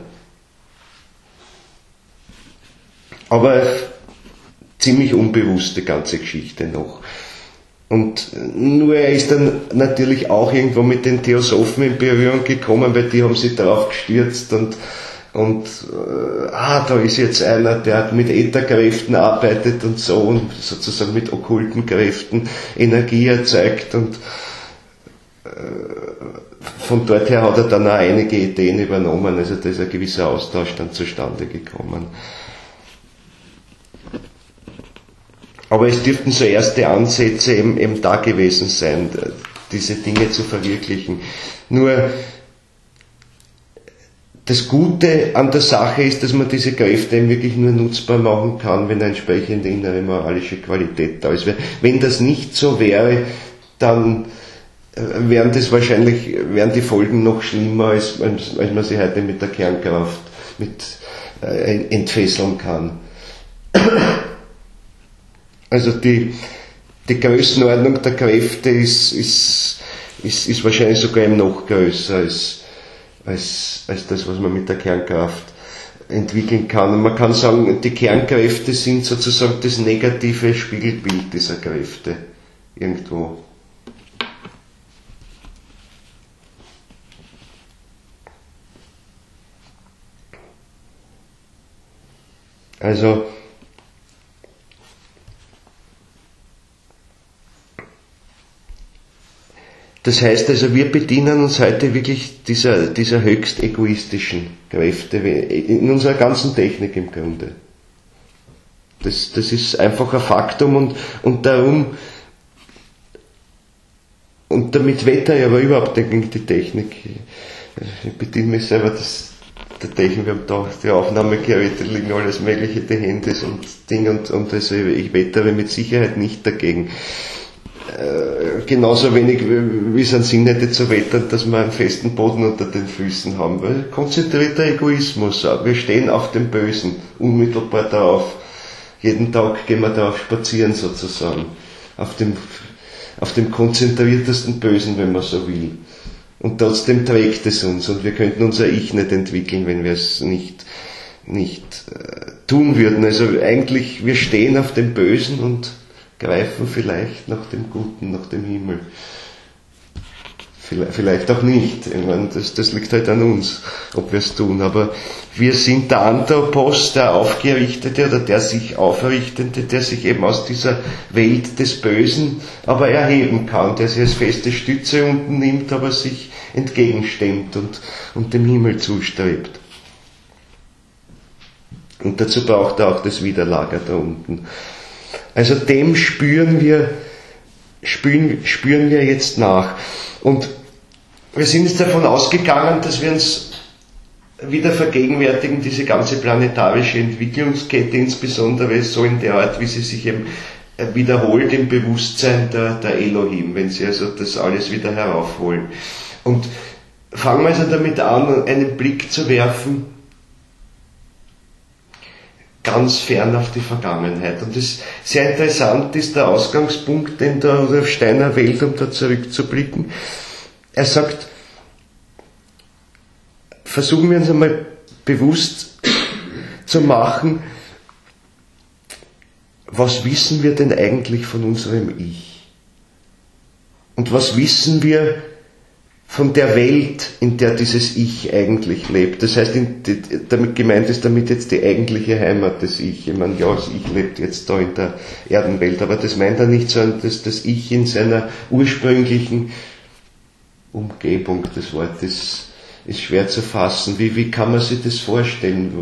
[SPEAKER 1] Aber ziemlich unbewusst die ganze Geschichte noch. Und nur er ist dann natürlich auch irgendwo mit den Theosophen in Berührung gekommen, weil die haben sich darauf gestürzt und und äh, ah, da ist jetzt einer, der mit Ätherkräften arbeitet und so und sozusagen mit okkulten Kräften Energie erzeugt und äh, von dort her hat er dann auch einige Ideen übernommen, also da ist ein gewisser Austausch dann zustande gekommen. Aber es dürften so erste Ansätze eben, eben da gewesen sein, diese Dinge zu verwirklichen. Nur das Gute an der Sache ist, dass man diese Kräfte eben wirklich nur nutzbar machen kann, wenn eine entsprechende innere moralische Qualität da ist. Wenn das nicht so wäre, dann wären das wahrscheinlich, wären die Folgen noch schlimmer, als, als, als man sie heute mit der Kernkraft mit, äh, entfesseln kann. Also die, die Größenordnung der Kräfte ist, ist, ist, ist wahrscheinlich sogar eben noch größer als Als, als das, was man mit der Kernkraft entwickeln kann. Und man kann sagen, die Kernkräfte sind sozusagen das negative Spiegelbild dieser Kräfte irgendwo. Also das heißt also, wir bedienen uns heute wirklich dieser, dieser höchst egoistischen Kräfte in unserer ganzen Technik im Grunde. Das, das ist einfach ein Faktum und, und darum, und damit wetter ich aber überhaupt nicht gegen die Technik. Ich bediene mich selber das, der Technik, wir haben da die Aufnahmegeräte, liegen alles mögliche, die Handys und Dinge und, und also ich wettere mit Sicherheit nicht dagegen. genauso wenig wie es einen Sinn hätte zu wettern, dass wir einen festen Boden unter den Füßen haben. Weil konzentrierter Egoismus. Wir stehen auf dem Bösen, unmittelbar darauf. Jeden Tag gehen wir darauf spazieren sozusagen. Auf dem, auf dem konzentriertesten Bösen, wenn man so will. Und trotzdem trägt es uns und wir könnten unser Ich nicht entwickeln, wenn wir es nicht, nicht äh, tun würden. Also eigentlich, wir stehen auf dem Bösen und greifen vielleicht nach dem Guten, nach dem Himmel. Vielleicht auch nicht. Ich meine, das, das liegt halt an uns, ob wir es tun. Aber wir sind der Anthropos, der Aufgerichtete oder der sich Aufrichtende, der sich eben aus dieser Welt des Bösen aber erheben kann, der sich als feste Stütze unten nimmt, aber sich entgegenstemmt und, und dem Himmel zustrebt. Und dazu braucht er auch das Widerlager da unten. Also dem spüren wir, spüren, spüren wir jetzt nach. Und wir sind jetzt davon ausgegangen, dass wir uns wieder vergegenwärtigen, diese ganze planetarische Entwicklungskette, insbesondere so in der Art, wie sie sich eben wiederholt im Bewusstsein der, der Elohim, wenn sie also das alles wieder heraufholen. Und fangen wir also damit an, einen Blick zu werfen, ganz fern auf die Vergangenheit. Und das sehr interessant ist der Ausgangspunkt, den der Rudolf Steiner wählt, um da zurückzublicken. Er sagt, versuchen wir uns einmal bewusst zu machen, was wissen wir denn eigentlich von unserem Ich? Und was wissen wir von der Welt, in der dieses Ich eigentlich lebt? Das heißt, damit gemeint ist damit jetzt die eigentliche Heimat des Ich. Ich meine, ja, das Ich lebt jetzt da in der Erdenwelt, aber das meint er nicht, sondern das, das Ich in seiner ursprünglichen Umgebung. Das Wort ist, ist schwer zu fassen. Wie, wie kann man sich das vorstellen?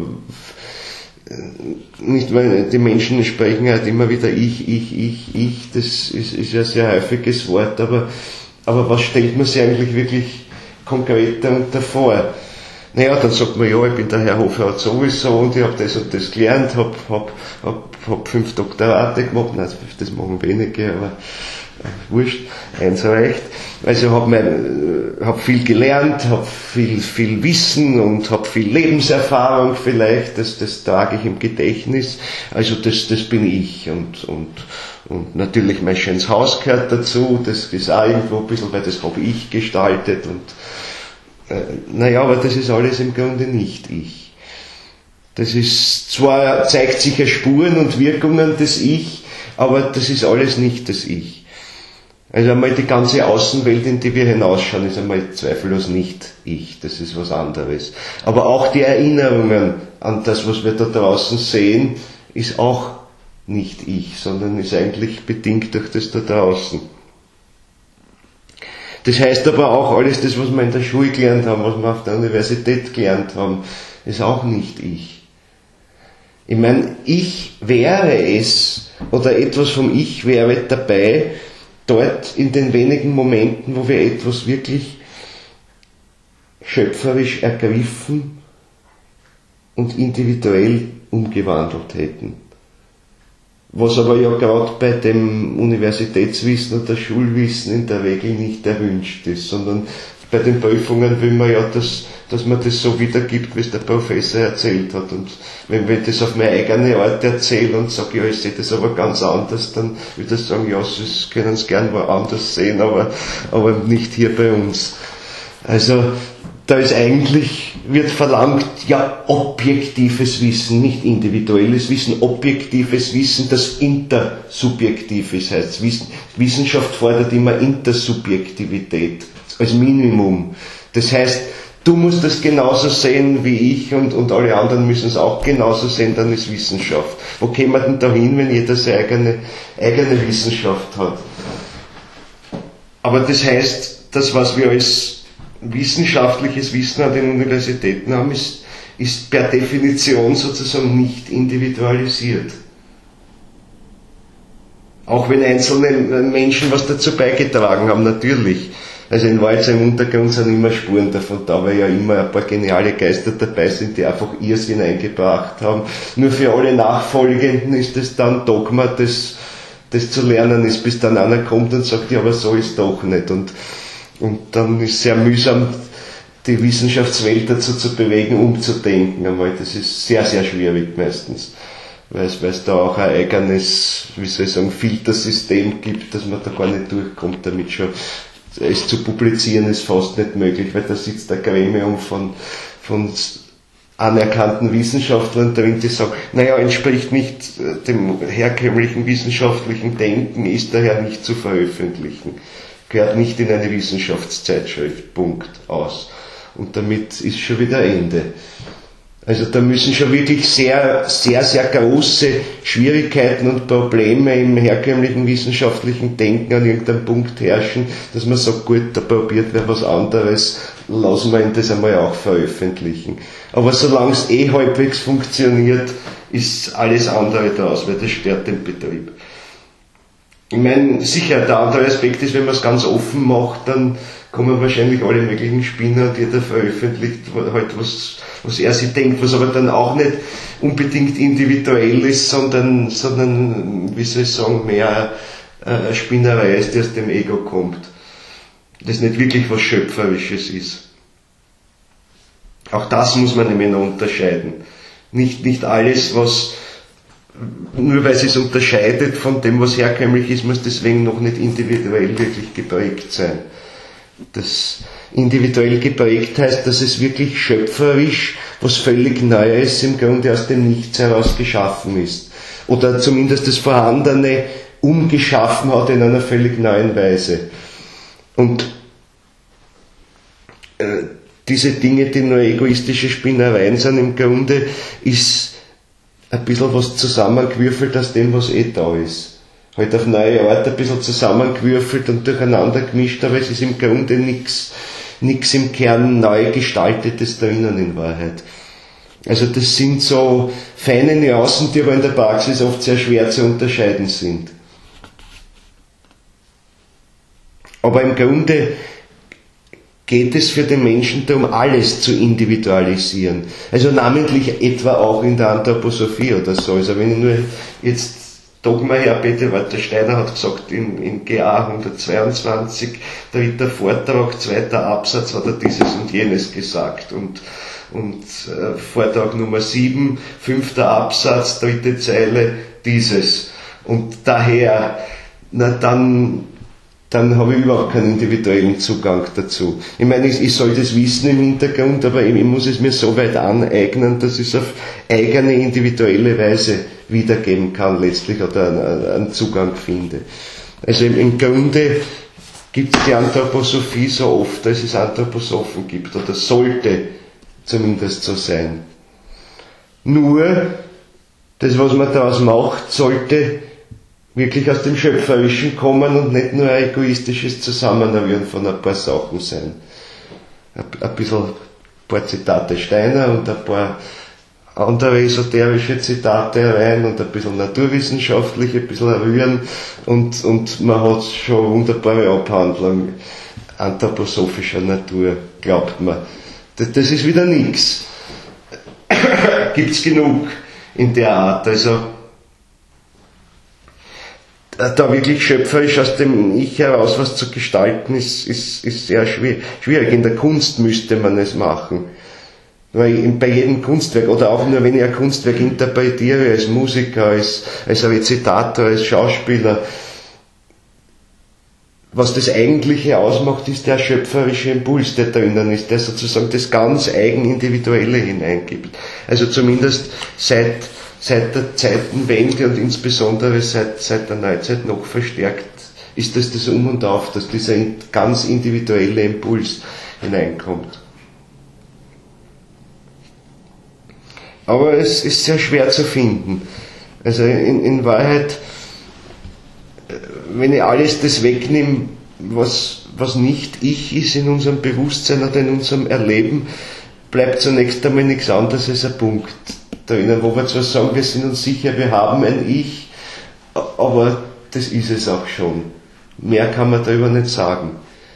[SPEAKER 1] Nicht, weil die Menschen sprechen halt immer wieder Ich, Ich, Ich, Ich. Das ist, ist ja ein sehr häufiges Wort, aber Aber was stellt man sich eigentlich wirklich konkret darunter vor? Naja, dann sagt man, ja, ich bin der Herr Hofrat sowieso und ich habe das und das gelernt, habe hab, hab, hab fünf Doktorate gemacht, nein, das machen wenige, aber äh, wurscht, eins reicht. Also habe hab viel gelernt, habe viel, viel Wissen und habe viel Lebenserfahrung vielleicht, das, das trage ich im Gedächtnis, also das, das bin ich und, und Und natürlich mein schönes Haus gehört dazu, das ist auch irgendwo ein bisschen, weil das habe ich gestaltet und äh, naja, aber das ist alles im Grunde nicht ich. Das ist, zwar zeigt sich ja Spuren und Wirkungen des Ich, aber das ist alles nicht das Ich. Also einmal die ganze Außenwelt, in die wir hinausschauen, ist einmal zweifellos nicht ich, das ist was anderes. Aber auch die Erinnerungen an das, was wir da draußen sehen, ist auch nicht ich, sondern ist eigentlich bedingt durch das da draußen. Das heißt aber auch, alles das, was wir in der Schule gelernt haben, was wir auf der Universität gelernt haben, ist auch nicht ich. Ich meine, ich wäre es, oder etwas vom Ich wäre dabei, dort in den wenigen Momenten, wo wir etwas wirklich schöpferisch ergriffen und individuell umgewandelt hätten. Was aber ja gerade bei dem Universitätswissen oder Schulwissen in der Regel nicht erwünscht ist, sondern bei den Prüfungen will man ja, dass, dass man das so wiedergibt, wie es der Professor erzählt hat. Und wenn ich das auf meine eigene Art erzähle und sage, ja, ich sehe das aber ganz anders, dann würde ich sagen, ja, Sie können es gern woanders sehen, aber, aber nicht hier bei uns. Also, da ist eigentlich, wird verlangt, ja, objektives Wissen, nicht individuelles Wissen, objektives Wissen, das intersubjektiv ist, heißt Wissen. Wissenschaft fordert immer Intersubjektivität als Minimum. Das heißt, du musst das genauso sehen wie ich und, und alle anderen müssen es auch genauso sehen, dann ist Wissenschaft. Wo kämen wir denn da hin, wenn jeder seine eigene, eigene Wissenschaft hat? Aber das heißt, das, was wir als wissenschaftliches Wissen an den Universitäten haben, ist, ist per Definition sozusagen nicht individualisiert. Auch wenn einzelne Menschen was dazu beigetragen haben, natürlich. Also in Wahrheit im Untergrund sind immer Spuren davon da, weil ja immer ein paar geniale Geister dabei sind, die einfach Irrsinn eingebracht haben. Nur für alle Nachfolgenden ist es dann Dogma des, das zu lernen ist, bis dann einer kommt und sagt, ja, aber so ist doch nicht. Und, und dann ist es sehr mühsam, die Wissenschaftswelt dazu zu bewegen, umzudenken einmal. Das ist sehr, sehr schwierig meistens. Weil es, weil es da auch ein eigenes, wie soll ich sagen, Filtersystem gibt, dass man da gar nicht durchkommt damit schon. Es zu publizieren ist fast nicht möglich, weil da sitzt ein Gremium von, von anerkannten Wissenschaftlern drin, die sagen, naja, entspricht nicht dem herkömmlichen wissenschaftlichen Denken, ist daher nicht zu veröffentlichen. Gehört nicht in eine Wissenschaftszeitschrift, Punkt, aus. Und damit ist schon wieder Ende. Also da müssen schon wirklich sehr, sehr, sehr große Schwierigkeiten und Probleme im herkömmlichen wissenschaftlichen Denken an irgendeinem Punkt herrschen, dass man sagt, gut, da probiert wer was anderes, lassen wir ihn das einmal auch veröffentlichen. Aber solange es eh halbwegs funktioniert, ist alles andere draus, weil das stört den Betrieb. Ich meine, sicher, der andere Aspekt ist, wenn man es ganz offen macht, dann kommen wahrscheinlich alle möglichen Spinner, die da veröffentlicht, halt was, was er sich denkt, was aber dann auch nicht unbedingt individuell ist, sondern, sondern, wie soll ich sagen, mehr eine Spinnerei ist, die aus dem Ego kommt. Das nicht wirklich was Schöpferisches ist. Auch das muss man nämlich noch unterscheiden. Nicht, nicht alles, was, nur weil es es unterscheidet von dem, was herkömmlich ist, muss deswegen noch nicht individuell wirklich geprägt sein. Das individuell geprägt heißt, dass es wirklich schöpferisch was völlig Neues im Grunde aus dem Nichts heraus geschaffen ist. Oder zumindest das Vorhandene umgeschaffen hat in einer völlig neuen Weise. Und äh, diese Dinge, die nur egoistische Spinnereien sind, im Grunde ist ein bisschen was zusammengewürfelt aus dem, was eh da ist. Halt auf neue Art ein bisschen zusammengewürfelt und durcheinander gemischt, aber es ist im Grunde nichts nichts im Kern neu gestaltetes drinnen in Wahrheit. Also das sind so feine Nuancen, die aber in der Praxis oft sehr schwer zu unterscheiden sind. Aber im Grunde geht es für den Menschen darum, alles zu individualisieren. Also namentlich etwa auch in der Anthroposophie oder so. Also wenn ich nur jetzt Dogma herbete, Walter Steiner hat gesagt, in, in G A hundertzweiundzwanzig, dritter Vortrag, zweiter Absatz, hat er dieses und jenes gesagt. Und, und äh, Vortrag Nummer sieben, fünfter Absatz, dritte Zeile, dieses. Und daher, na dann, dann habe ich überhaupt keinen individuellen Zugang dazu. Ich meine, ich, ich soll das wissen im Hintergrund, aber ich, ich muss es mir so weit aneignen, dass ich es auf eigene individuelle Weise wiedergeben kann letztlich oder einen, einen Zugang finde. Also im, im Grunde gibt es die Anthroposophie so oft, als es Anthroposophen gibt, oder sollte zumindest so sein. Nur, das was man daraus macht, sollte wirklich aus dem Schöpferischen kommen und nicht nur ein egoistisches Zusammenrühren von ein paar Sachen sein. Ein, ein bisschen, ein paar Zitate Steiner und ein paar andere esoterische Zitate rein und ein bisschen naturwissenschaftlich, ein bisschen rühren und, und man hat schon wunderbare Abhandlung anthroposophischer Natur, glaubt man. Das, das ist wieder nichts. Gibt's genug in der Art, also da wirklich schöpferisch aus dem Ich heraus was zu gestalten, ist, ist, ist sehr schwierig. In der Kunst müsste man es machen. Weil bei jedem Kunstwerk, oder auch nur wenn ich ein Kunstwerk interpretiere, als Musiker, als, als Rezitator, als Schauspieler, was das Eigentliche ausmacht, ist der schöpferische Impuls, der drinnen ist, der sozusagen das ganz Eigenindividuelle hineingibt. Also zumindest seit Seit der Zeitenwende und insbesondere seit, seit der Neuzeit noch verstärkt ist das das Um und Auf, dass dieser ganz individuelle Impuls hineinkommt. Aber es ist sehr schwer zu finden. Also in, in Wahrheit, wenn ich alles das wegnehme, was, was nicht ich ist in unserem Bewusstsein oder in unserem Erleben, bleibt zunächst einmal nichts anderes als ein Punkt drinnen, wo wir zwar sagen, wir sind uns sicher, wir haben ein Ich, aber das ist es auch schon. Mehr kann man darüber nicht sagen.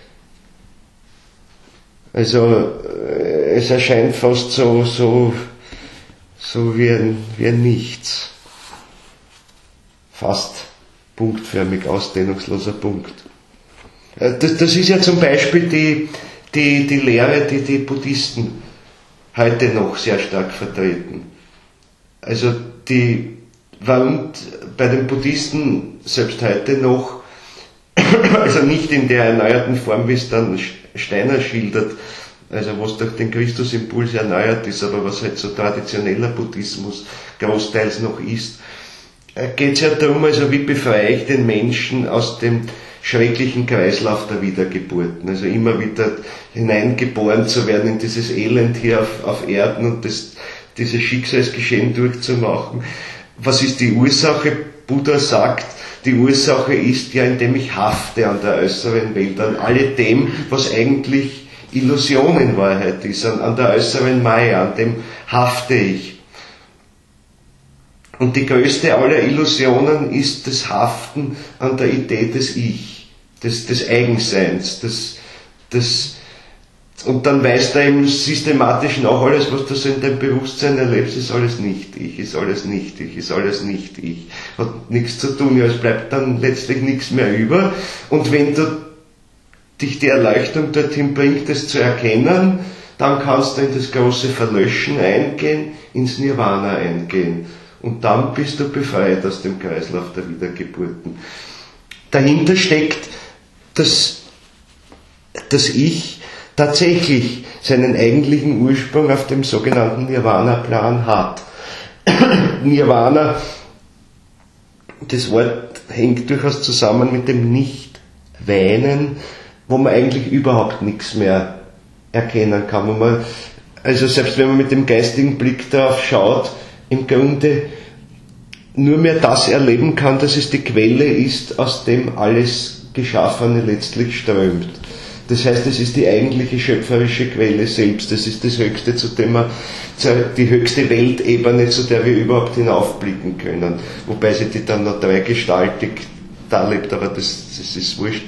[SPEAKER 1] Also es erscheint fast so, so, so wie ein, wie ein Nichts. Fast punktförmig, ausdehnungsloser Punkt. Das, das ist ja zum Beispiel die, die, die Lehre, die die Buddhisten heute noch sehr stark vertreten. Also die, warum bei den Buddhisten selbst heute noch, also nicht in der erneuerten Form, wie es dann Steiner schildert, also was durch den Christusimpuls erneuert ist, aber was halt so traditioneller Buddhismus großteils noch ist, geht es ja darum, also wie befreie ich den Menschen aus dem schrecklichen Kreislauf der Wiedergeburten, also immer wieder hineingeboren zu werden in dieses Elend hier auf, auf Erden und das, dieses Schicksalsgeschehen durchzumachen. Was ist die Ursache? Buddha sagt, die Ursache ist ja, indem ich hafte an der äußeren Welt, an alledem, was eigentlich Illusion in Wahrheit ist, an, an der äußeren Maya, an dem hafte ich. Und die größte aller Illusionen ist das Haften an der Idee des Ich, des, des Eigenseins, des, des, und dann weißt du eben systematisch nach, alles, was du so in deinem Bewusstsein erlebst, ist alles nicht ich, ist alles nicht ich, ist alles nicht ich. Hat nichts zu tun, ja, es bleibt dann letztlich nichts mehr über. Und wenn du dich die Erleuchtung dorthin bringt, das zu erkennen, dann kannst du in das große Verlöschen eingehen, ins Nirvana eingehen. Und dann bist du befreit aus dem Kreislauf der Wiedergeburten. Dahinter steckt, dass das Ich tatsächlich seinen eigentlichen Ursprung auf dem sogenannten Nirvana-Plan hat. Nirvana, das Wort hängt durchaus zusammen mit dem Nicht-Weinen, wo man eigentlich überhaupt nichts mehr erkennen kann. Wo man, also selbst wenn man mit dem geistigen Blick darauf schaut, im Grunde nur mehr das erleben kann, dass es die Quelle ist, aus dem alles Geschaffene letztlich strömt. Das heißt, es ist die eigentliche schöpferische Quelle selbst. Das ist das Höchste, zu dem wir, die höchste Weltebene, zu der wir überhaupt hinaufblicken können. Wobei sie die dann noch dreigestaltig darlebt, aber das, das ist wurscht.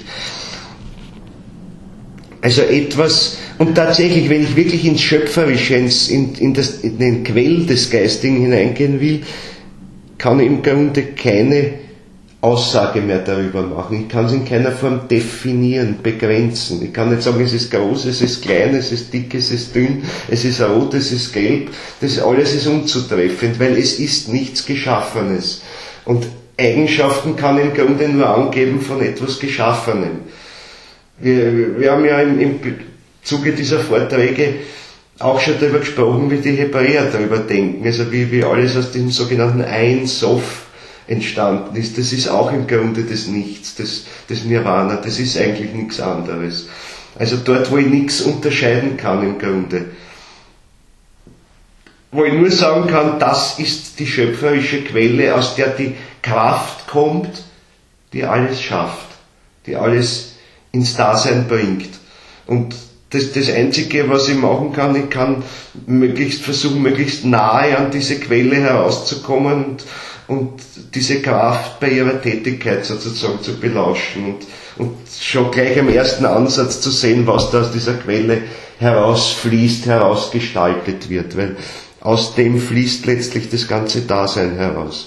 [SPEAKER 1] Also etwas, und tatsächlich, wenn ich wirklich ins Schöpferische, ins, in, in, das, in den Quell des Geistigen hineingehen will, kann ich im Grunde keine Aussage mehr darüber machen. Ich kann es in keiner Form definieren, begrenzen. Ich kann nicht sagen, es ist groß, es ist klein, es ist dick, es ist dünn, es ist rot, es ist gelb. Das alles ist unzutreffend, weil es ist nichts Geschaffenes. Und Eigenschaften kann ich im Grunde nur angeben von etwas Geschaffenem. Wir, wir haben ja im, im Zuge dieser Vorträge auch schon darüber gesprochen, wie die Hebräer darüber denken, also wie, wie alles aus diesem sogenannten Ein Sof entstanden ist. Das ist auch im Grunde das Nichts, das, das Nirvana, das ist eigentlich nichts anderes. Also dort, wo ich nichts unterscheiden kann im Grunde. Wo ich nur sagen kann, das ist die schöpferische Quelle, aus der die Kraft kommt, die alles schafft, die alles ins Dasein bringt. Und das, das Einzige, was ich machen kann, ich kann möglichst versuchen, möglichst nahe an diese Quelle herauszukommen und, und diese Kraft bei ihrer Tätigkeit sozusagen zu belauschen und, und schon gleich am ersten Ansatz zu sehen, was da aus dieser Quelle herausfließt, herausgestaltet wird, weil aus dem fließt letztlich das ganze Dasein heraus.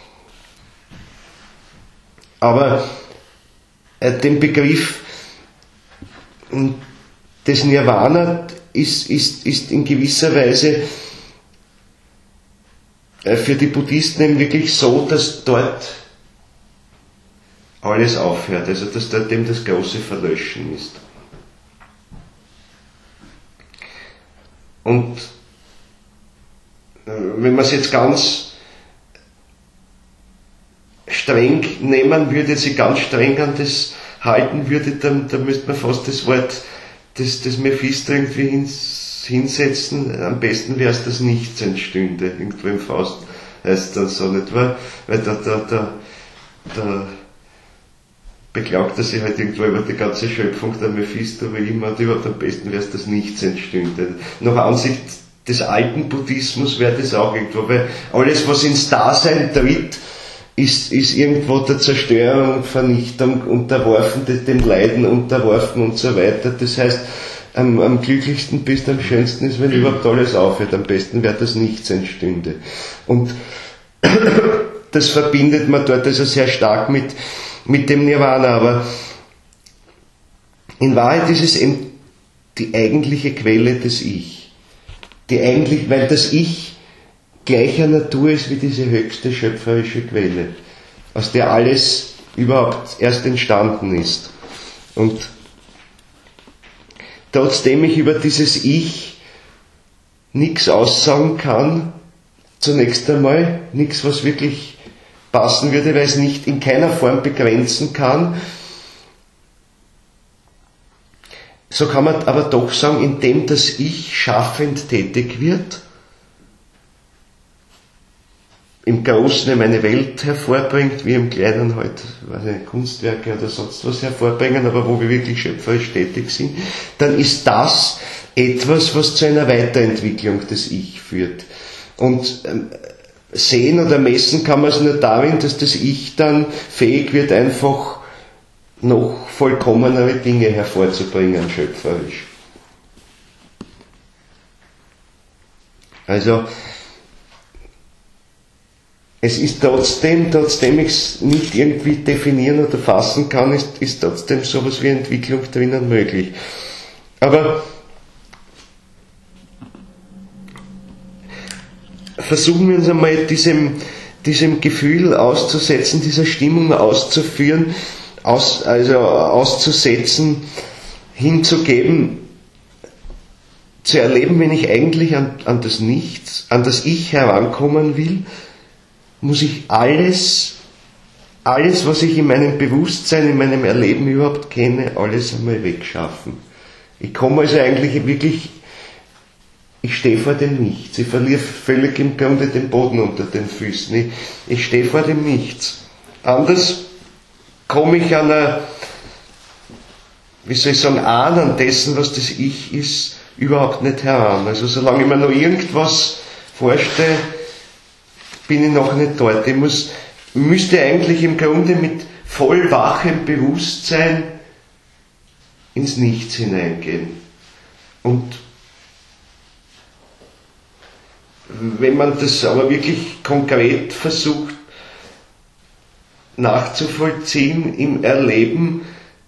[SPEAKER 1] Aber äh, den Begriff des Nirvana ist, ist, ist in gewisser Weise für die Buddhisten eben wirklich so, dass dort alles aufhört, also dass dort eben das große Verlöschen ist. Und wenn man es jetzt ganz streng nehmen würde, sie ganz streng an das halten würde, dann, dann müsste man fast das Wort, das, das Mephisto irgendwie hins, hinsetzen. Am besten wäre es, dass nichts entstünde. Irgendwo im Faust heißt es dann so, nicht wahr? Weil da, da, da, da beklagt er sich halt irgendwo über die ganze Schöpfung der Mephisto, wie immer, und überhaupt am besten wäre es, dass nichts entstünde. Nach Ansicht des alten Buddhismus wäre das auch irgendwo, weil alles, was ins Dasein tritt, Ist, ist irgendwo der Zerstörung und Vernichtung unterworfen, dem Leiden unterworfen und so weiter. Das heißt, am, am glücklichsten bist, am schönsten ist, wenn überhaupt alles aufhört. Am besten wäre, dass nichts entstünde. Und das verbindet man dort also sehr stark mit, mit dem Nirvana. Aber in Wahrheit ist es eben die eigentliche Quelle des Ich. Die eigentlich, weil das Ich gleicher Natur ist wie diese höchste schöpferische Quelle, aus der alles überhaupt erst entstanden ist. Und trotzdem ich über dieses Ich nichts aussagen kann, zunächst einmal nichts, was wirklich passen würde, weil es nicht in keiner Form begrenzen kann, so kann man aber doch sagen, indem das Ich schaffend tätig wird, im Großen eine Welt hervorbringt, wie im Kleinen halt, weiß nicht, Kunstwerke oder sonst was hervorbringen, aber wo wir wirklich schöpferisch tätig sind, dann ist das etwas, was zu einer Weiterentwicklung des Ich führt. Und ähm, sehen oder messen kann man es nur darin, dass das Ich dann fähig wird, einfach noch vollkommenere Dinge hervorzubringen, schöpferisch. Also, es ist trotzdem, trotzdem ich es nicht irgendwie definieren oder fassen kann, ist, ist trotzdem sowas wie Entwicklung drinnen möglich. Aber versuchen wir uns einmal diesem, diesem Gefühl auszusetzen, dieser Stimmung auszuführen, aus, also auszusetzen, hinzugeben, zu erleben, wenn ich eigentlich an, an das Nichts, an das Ich herankommen will, muss ich alles, alles, was ich in meinem Bewusstsein, in meinem Erleben überhaupt kenne, alles einmal wegschaffen. Ich komme also eigentlich wirklich, ich stehe vor dem Nichts. Ich verliere völlig im Grunde den Boden unter den Füßen. Ich, ich stehe vor dem Nichts. Anders komme ich an einer, wie soll ich sagen, Ahnen dessen, was das Ich ist, überhaupt nicht heran. Also solange ich mir noch irgendwas vorstelle, bin ich noch nicht dort. Ich muss, müsste eigentlich im Grunde mit voll wachem Bewusstsein ins Nichts hineingehen. Und wenn man das aber wirklich konkret versucht nachzuvollziehen im Erleben,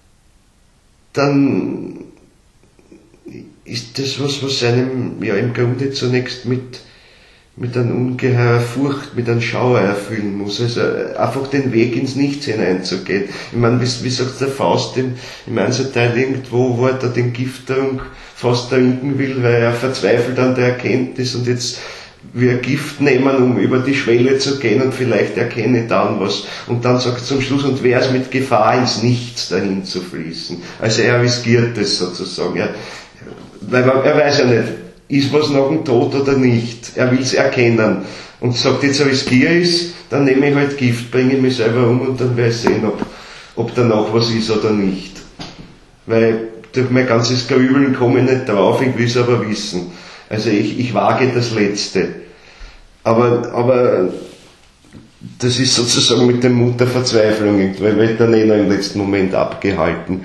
[SPEAKER 1] dann ist das was, was einem ja im Grunde zunächst mit, mit einer ungeheuer Furcht, mit einem Schauer erfüllen muss. Also einfach den Weg ins Nichts hineinzugehen. Ich meine, wie, wie sagt der Faust im, im Einzelteil irgendwo, wo er da den Gifttrunk fast trinken will, weil er verzweifelt an der Erkenntnis und jetzt wir Gift nehmen, um über die Schwelle zu gehen und vielleicht erkenne dann was. Und dann sagt er zum Schluss, und wäre es mit Gefahr ins Nichts dahin zu fließen. Also er riskiert es sozusagen. Er, weil man, er weiß ja nicht, ist was nach dem Tod oder nicht. Er will es erkennen. Und sagt, jetzt riskiere ich es, dann nehme ich halt Gift, bringe mich selber um und dann werde ich sehen, ob, ob danach was ist oder nicht. Weil durch mein ganzes Grübeln komme ich nicht drauf, ich will es aber wissen. Also ich, ich wage das Letzte. Aber, aber das ist sozusagen mit dem Mut der Verzweiflung, weil wird dann eh noch im letzten Moment abgehalten.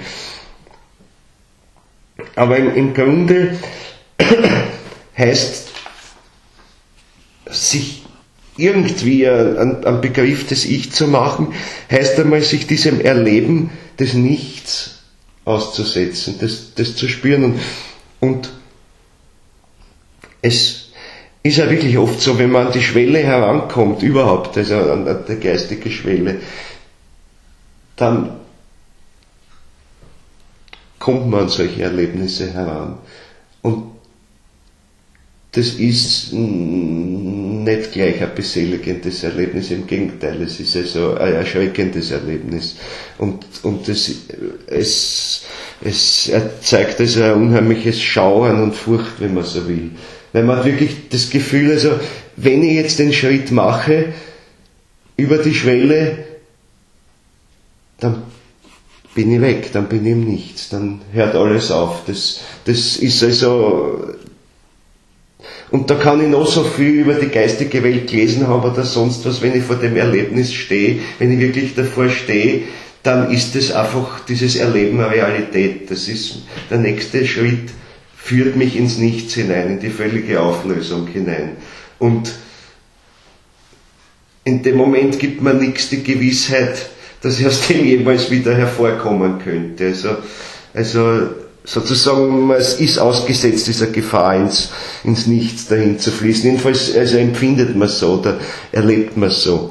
[SPEAKER 1] Aber im, im Grunde heißt, sich irgendwie einen Begriff des Ich zu machen, heißt einmal, sich diesem Erleben des Nichts auszusetzen, das, das zu spüren. Und, und es ist ja wirklich oft so, wenn man an die Schwelle herankommt, überhaupt, also an, an die geistige Schwelle, dann kommt man an solche Erlebnisse heran. Und das ist nicht gleich ein beseligendes Erlebnis, im Gegenteil, es ist also ein erschreckendes Erlebnis. Und, und es, es, es erzeugt also ein unheimliches Schauern und Furcht, wenn man so will. Weil man hat wirklich das Gefühl, also wenn ich jetzt den Schritt mache über die Schwelle, dann bin ich weg, dann bin ich im Nichts, dann hört alles auf. Das, das ist also, und da kann ich noch so viel über die geistige Welt gelesen haben oder sonst was, wenn ich vor dem Erlebnis stehe, wenn ich wirklich davor stehe, dann ist es einfach dieses Erleben eine Realität. Das ist der nächste Schritt, führt mich ins Nichts hinein, in die völlige Auflösung hinein. Und in dem Moment gibt mir nichts die Gewissheit, dass ich aus dem jemals wieder hervorkommen könnte. Also, also sozusagen, es ist ausgesetzt dieser Gefahr, ins, ins Nichts dahin zu fließen. Jedenfalls also empfindet man es so oder erlebt man es so.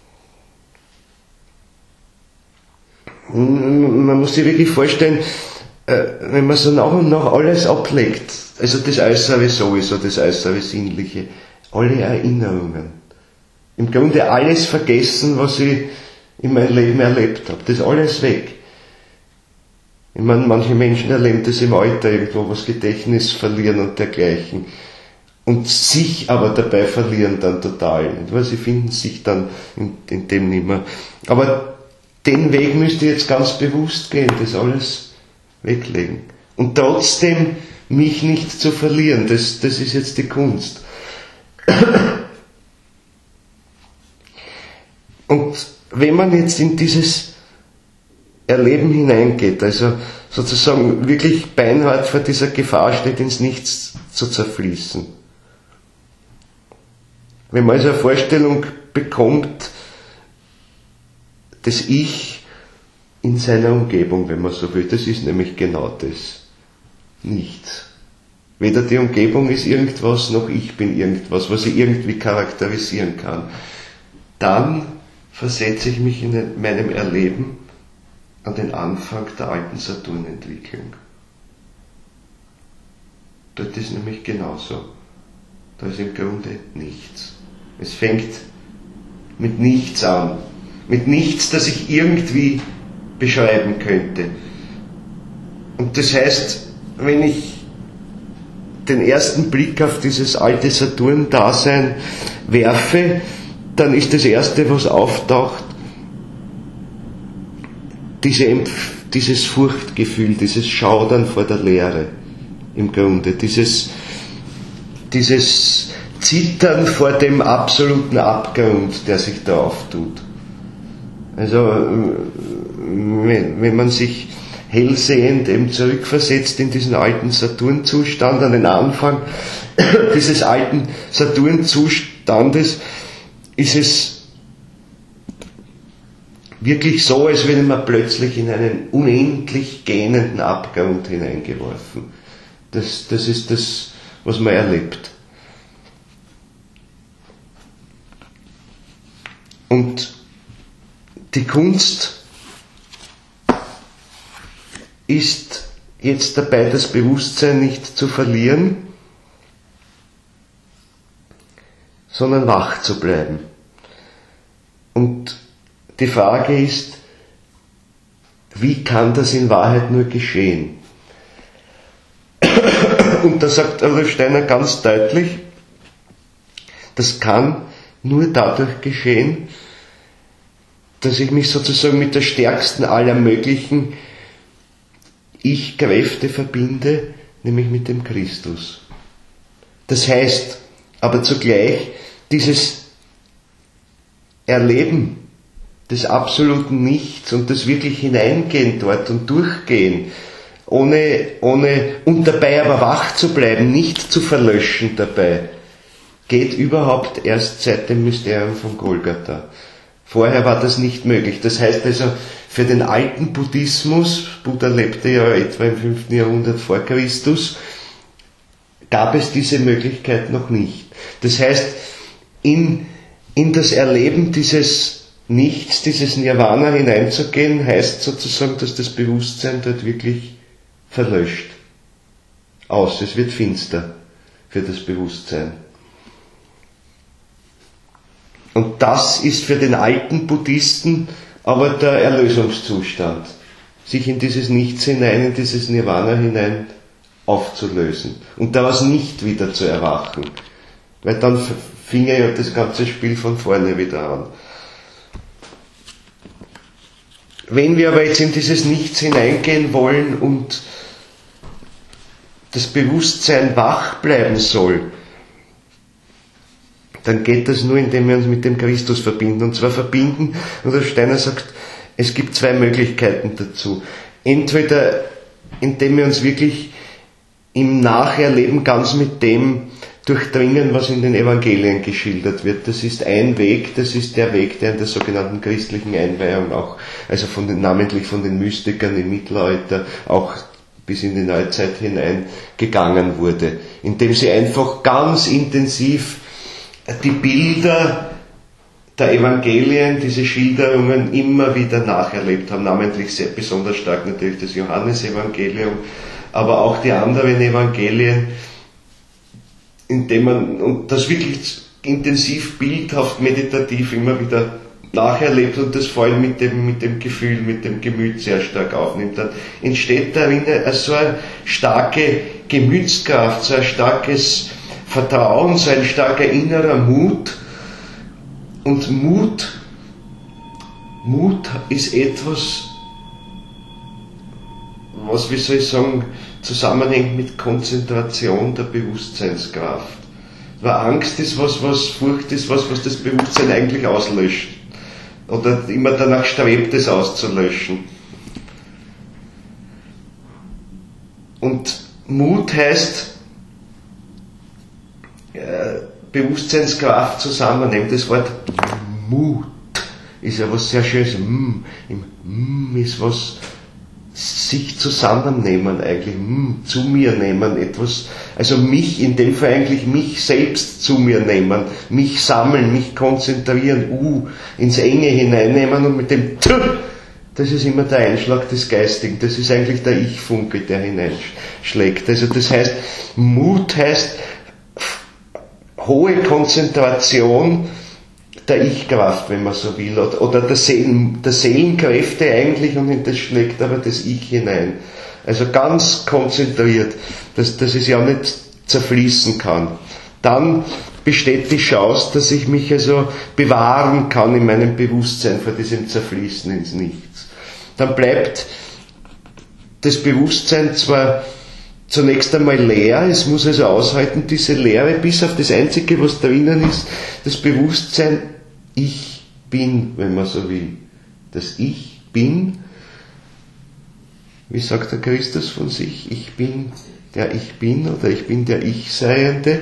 [SPEAKER 1] Man muss sich wirklich vorstellen, wenn man so nach und nach alles ablegt, also das Äußere sowieso, das Äußere Sinnliche, alle Erinnerungen, im Grunde alles vergessen, was ich in meinem Leben erlebt habe, das ist alles weg. Ich meine, manche Menschen erleben das im Alter irgendwo, was Gedächtnis verlieren und dergleichen. Und sich aber dabei verlieren dann total. Weil sie finden sich dann in, in dem nicht mehr. Aber den Weg müsst ihr jetzt ganz bewusst gehen, das alles weglegen. Und trotzdem mich nicht zu verlieren, das, das ist jetzt die Kunst. Und wenn man jetzt in dieses Erleben hineingeht, also sozusagen wirklich beinhart vor dieser Gefahr steht, ins Nichts zu zerfließen. Wenn man also eine Vorstellung bekommt, das Ich in seiner Umgebung, wenn man so will, das ist nämlich genau das. Nichts. Weder die Umgebung ist irgendwas, noch ich bin irgendwas, was ich irgendwie charakterisieren kann. Dann versetze ich mich in meinem Erleben an den Anfang der alten Saturnentwicklung. Dort ist nämlich genauso. Da ist im Grunde nichts. Es fängt mit nichts an. Mit nichts, das ich irgendwie beschreiben könnte. Und das heißt, wenn ich den ersten Blick auf dieses alte Saturn-Dasein werfe, dann ist das Erste, was auftaucht, diese, dieses Furchtgefühl, dieses Schaudern vor der Leere im Grunde, dieses, dieses Zittern vor dem absoluten Abgrund, der sich da auftut. Also wenn, wenn man sich hellsehend eben zurückversetzt in diesen alten Saturnzustand, an den Anfang dieses alten Saturnzustandes, ist es wirklich so, als wenn man plötzlich in einen unendlich gähnenden Abgrund hineingeworfen. Das, das ist das, was man erlebt. Und die Kunst ist jetzt dabei, das Bewusstsein nicht zu verlieren, sondern wach zu bleiben. Und die Frage ist, wie kann das in Wahrheit nur geschehen? Und da sagt Rudolf Steiner ganz deutlich, das kann nur dadurch geschehen, dass ich mich sozusagen mit der stärksten aller möglichen Ich-Kräfte verbinde, nämlich mit dem Christus. Das heißt aber zugleich, dieses Erleben des absoluten Nichts und das wirklich Hineingehen dort und Durchgehen, ohne, ohne, und dabei aber wach zu bleiben, nicht zu verlöschen dabei, geht überhaupt erst seit dem Mysterium von Golgatha. Vorher war das nicht möglich. Das heißt also, für den alten Buddhismus, Buddha lebte ja etwa im fünften Jahrhundert vor Christus, gab es diese Möglichkeit noch nicht. Das heißt, in, in das Erleben dieses Nichts, dieses Nirvana hineinzugehen, heißt sozusagen, dass das Bewusstsein dort wirklich verlöscht. Aus, es wird finster für das Bewusstsein. Und das ist für den alten Buddhisten aber der Erlösungszustand, sich in dieses Nichts hinein, in dieses Nirvana hinein aufzulösen und daraus nicht wieder zu erwachen, weil dann fing ja das ganze Spiel von vorne wieder an. Wenn wir aber jetzt in dieses Nichts hineingehen wollen und das Bewusstsein wach bleiben soll, dann geht das nur, indem wir uns mit dem Christus verbinden. Und zwar verbinden, und der Steiner sagt, es gibt zwei Möglichkeiten dazu. Entweder, indem wir uns wirklich im Nacherleben ganz mit dem durchdringen, was in den Evangelien geschildert wird. Das ist ein Weg, das ist der Weg, der in der sogenannten christlichen Einweihung auch, also von den, namentlich von den Mystikern im Mittelalter, auch bis in die Neuzeit hinein gegangen wurde, indem sie einfach ganz intensiv die Bilder der Evangelien, diese Schilderungen immer wieder nacherlebt haben, namentlich sehr besonders stark natürlich das Johannesevangelium, aber auch die anderen Evangelien, indem man und das wirklich intensiv, bildhaft, meditativ immer wieder nacherlebt und das vor allem mit dem, mit dem Gefühl, mit dem Gemüt sehr stark aufnimmt, dann entsteht darin so eine starke Gemütskraft, so ein starkes Vertrauen, so ein starker innerer Mut. Und Mut, Mut ist etwas, was, wie soll ich sagen, zusammenhängt mit Konzentration der Bewusstseinskraft. Weil Angst ist was, was Furcht ist was, was das Bewusstsein eigentlich auslöscht. Oder immer danach strebt, es auszulöschen. Und Mut heißt, äh, Bewusstseinskraft zusammennehmen. Das Wort Mut ist ja was sehr Schönes. M, im M ist was, sich zusammennehmen eigentlich, M, zu mir nehmen, etwas, also mich, in dem Fall eigentlich mich selbst zu mir nehmen, mich sammeln, mich konzentrieren, U, ins Enge hineinnehmen und mit dem T, das ist immer der Einschlag des Geistigen, das ist eigentlich der Ich-Funke, der hineinschlägt. Also das heißt, Mut heißt hohe Konzentration der Ich-Kraft, wenn man so will, oder, oder der, Seelen, der Seelenkräfte eigentlich, und in das schlägt aber das Ich hinein. Also ganz konzentriert, dass, dass es ja nicht zerfließen kann. Dann besteht die Chance, dass ich mich also bewahren kann in meinem Bewusstsein vor diesem Zerfließen ins Nichts. Dann bleibt das Bewusstsein zwar zunächst einmal leer, es muss also aushalten, diese Leere, bis auf das Einzige, was drinnen ist, das Bewusstsein, ich bin, wenn man so will. Das Ich bin, wie sagt der Christus von sich, ich bin der Ich bin oder ich bin der Ich-Seiende.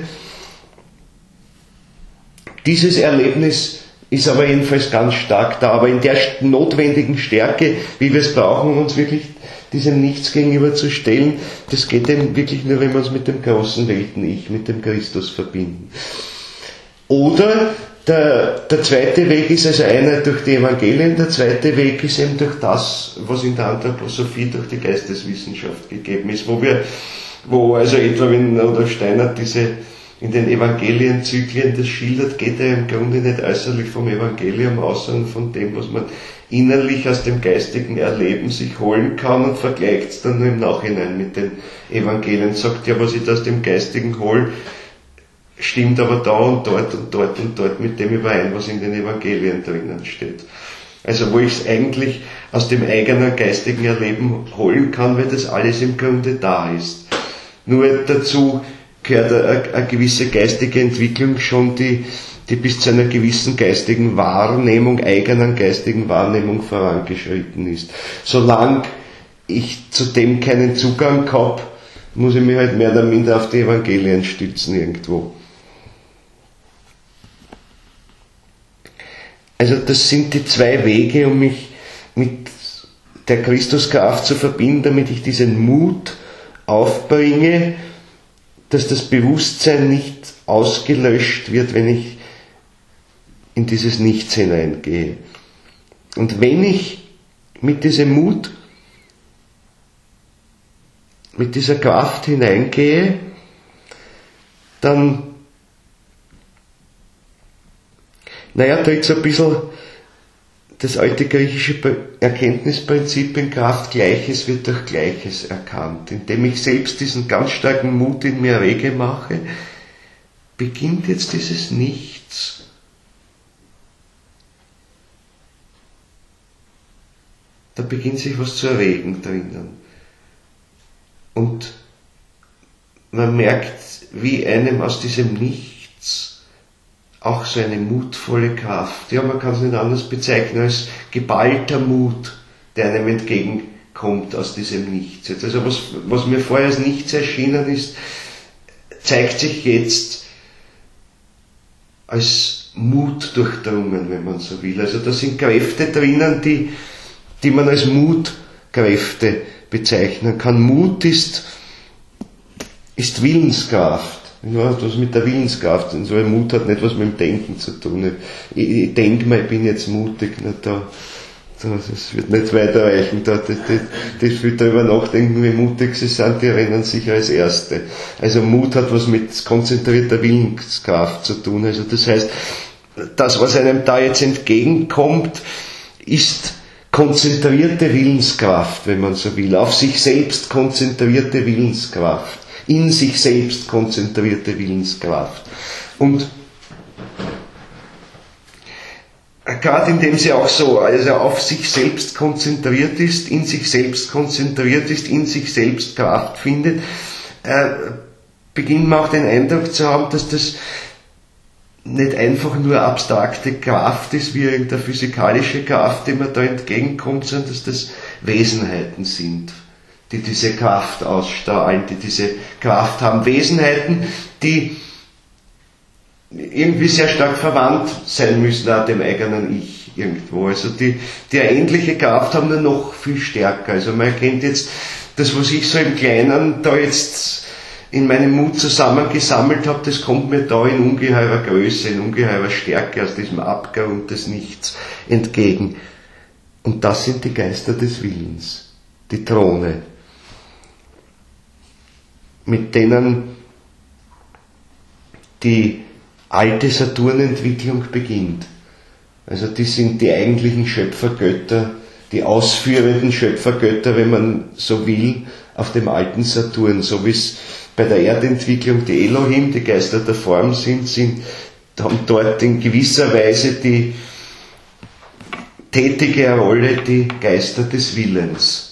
[SPEAKER 1] Dieses Erlebnis ist aber jedenfalls ganz stark da, aber in der notwendigen Stärke, wie wir es brauchen, um uns wirklich diesem Nichts gegenüber zu stellen, das geht eben wirklich nur, wenn wir uns mit dem großen Welten-Ich, mit dem Christus verbinden. Oder der, der zweite Weg ist also einer durch die Evangelien, der zweite Weg ist eben durch das, was in der Anthroposophie durch die Geisteswissenschaft gegeben ist, wo wir, wo also etwa wenn Rudolf Steiner diese in den Evangelienzyklen das schildert, geht er im Grunde nicht äußerlich vom Evangelium aus, sondern von dem, was man innerlich aus dem geistigen Erleben sich holen kann und vergleicht es dann nur im Nachhinein mit den Evangelien. Sagt ja, was ich da aus dem Geistigen hole, stimmt aber da und dort und dort und dort mit dem überein, was in den Evangelien drinnen steht. Also wo ich es eigentlich aus dem eigenen geistigen Erleben holen kann, weil das alles im Grunde da ist. Nur dazu gehört eine, eine gewisse geistige Entwicklung schon, die, die bis zu einer gewissen geistigen Wahrnehmung, eigenen geistigen Wahrnehmung vorangeschritten ist. Solange ich zu dem keinen Zugang habe, muss ich mich halt mehr oder minder auf die Evangelien stützen irgendwo. Also das sind die zwei Wege, um mich mit der Christuskraft zu verbinden, damit ich diesen Mut aufbringe, dass das Bewusstsein nicht ausgelöscht wird, wenn ich in dieses Nichts hineingehe. Und wenn ich mit diesem Mut, mit dieser Kraft hineingehe, dann, naja, tritt so ein bisschen das alte griechische Erkenntnisprinzip in Kraft, Gleiches wird durch Gleiches erkannt. Indem ich selbst diesen ganz starken Mut in mir rege mache, beginnt jetzt dieses Nichts. Da beginnt sich was zu erregen drinnen. Und man merkt, wie einem aus diesem Nichts auch so eine mutvolle Kraft, ja, man kann es nicht anders bezeichnen als geballter Mut, der einem entgegenkommt aus diesem Nichts. Also was, was mir vorher als Nichts erschienen ist, zeigt sich jetzt als Mut durchdrungen, wenn man so will. Also da sind Kräfte drinnen, die, die man als Mutkräfte bezeichnen kann. Mut ist, ist Willenskraft. Hat was mit der Willenskraft. Und so ein Mut hat nicht was mit dem Denken zu tun. Ich, ich denke mal, ich bin jetzt mutig. Nicht da, das wird nicht weiterreichen. Da, die, die, die viel darüber nachdenken, wie mutig sie sind, die rennen sicher als Erste. Also Mut hat was mit konzentrierter Willenskraft zu tun. Also das heißt, das, was einem da jetzt entgegenkommt, ist konzentrierte Willenskraft, wenn man so will. Auf sich selbst konzentrierte Willenskraft. In sich selbst konzentrierte Willenskraft. Und gerade indem sie auch so, also auf sich selbst konzentriert ist, in sich selbst konzentriert ist, in sich selbst Kraft findet, äh, beginnt man auch den Eindruck zu haben, dass das nicht einfach nur abstrakte Kraft ist, wie irgendeine physikalische Kraft, die man da entgegenkommt, sondern dass das Wesenheiten sind, die diese Kraft ausstrahlen, die diese Kraft haben. Wesenheiten, die irgendwie sehr stark verwandt sein müssen an dem eigenen Ich irgendwo. Also die, die eine ähnliche Kraft haben, nur noch viel stärker. Also man erkennt jetzt, das, was ich so im Kleinen da jetzt in meinem Mut zusammengesammelt habe, das kommt mir da in ungeheurer Größe, in ungeheurer Stärke aus diesem Abgrund des Nichts entgegen. Und das sind die Geister des Willens, die Throne, mit denen die alte Saturnentwicklung beginnt. Also die sind die eigentlichen Schöpfergötter, die ausführenden Schöpfergötter, wenn man so will, auf dem alten Saturn. So wie es bei der Erdentwicklung die Elohim, die Geister der Form sind, sind haben dort in gewisser Weise die tätige Rolle die Geister des Willens.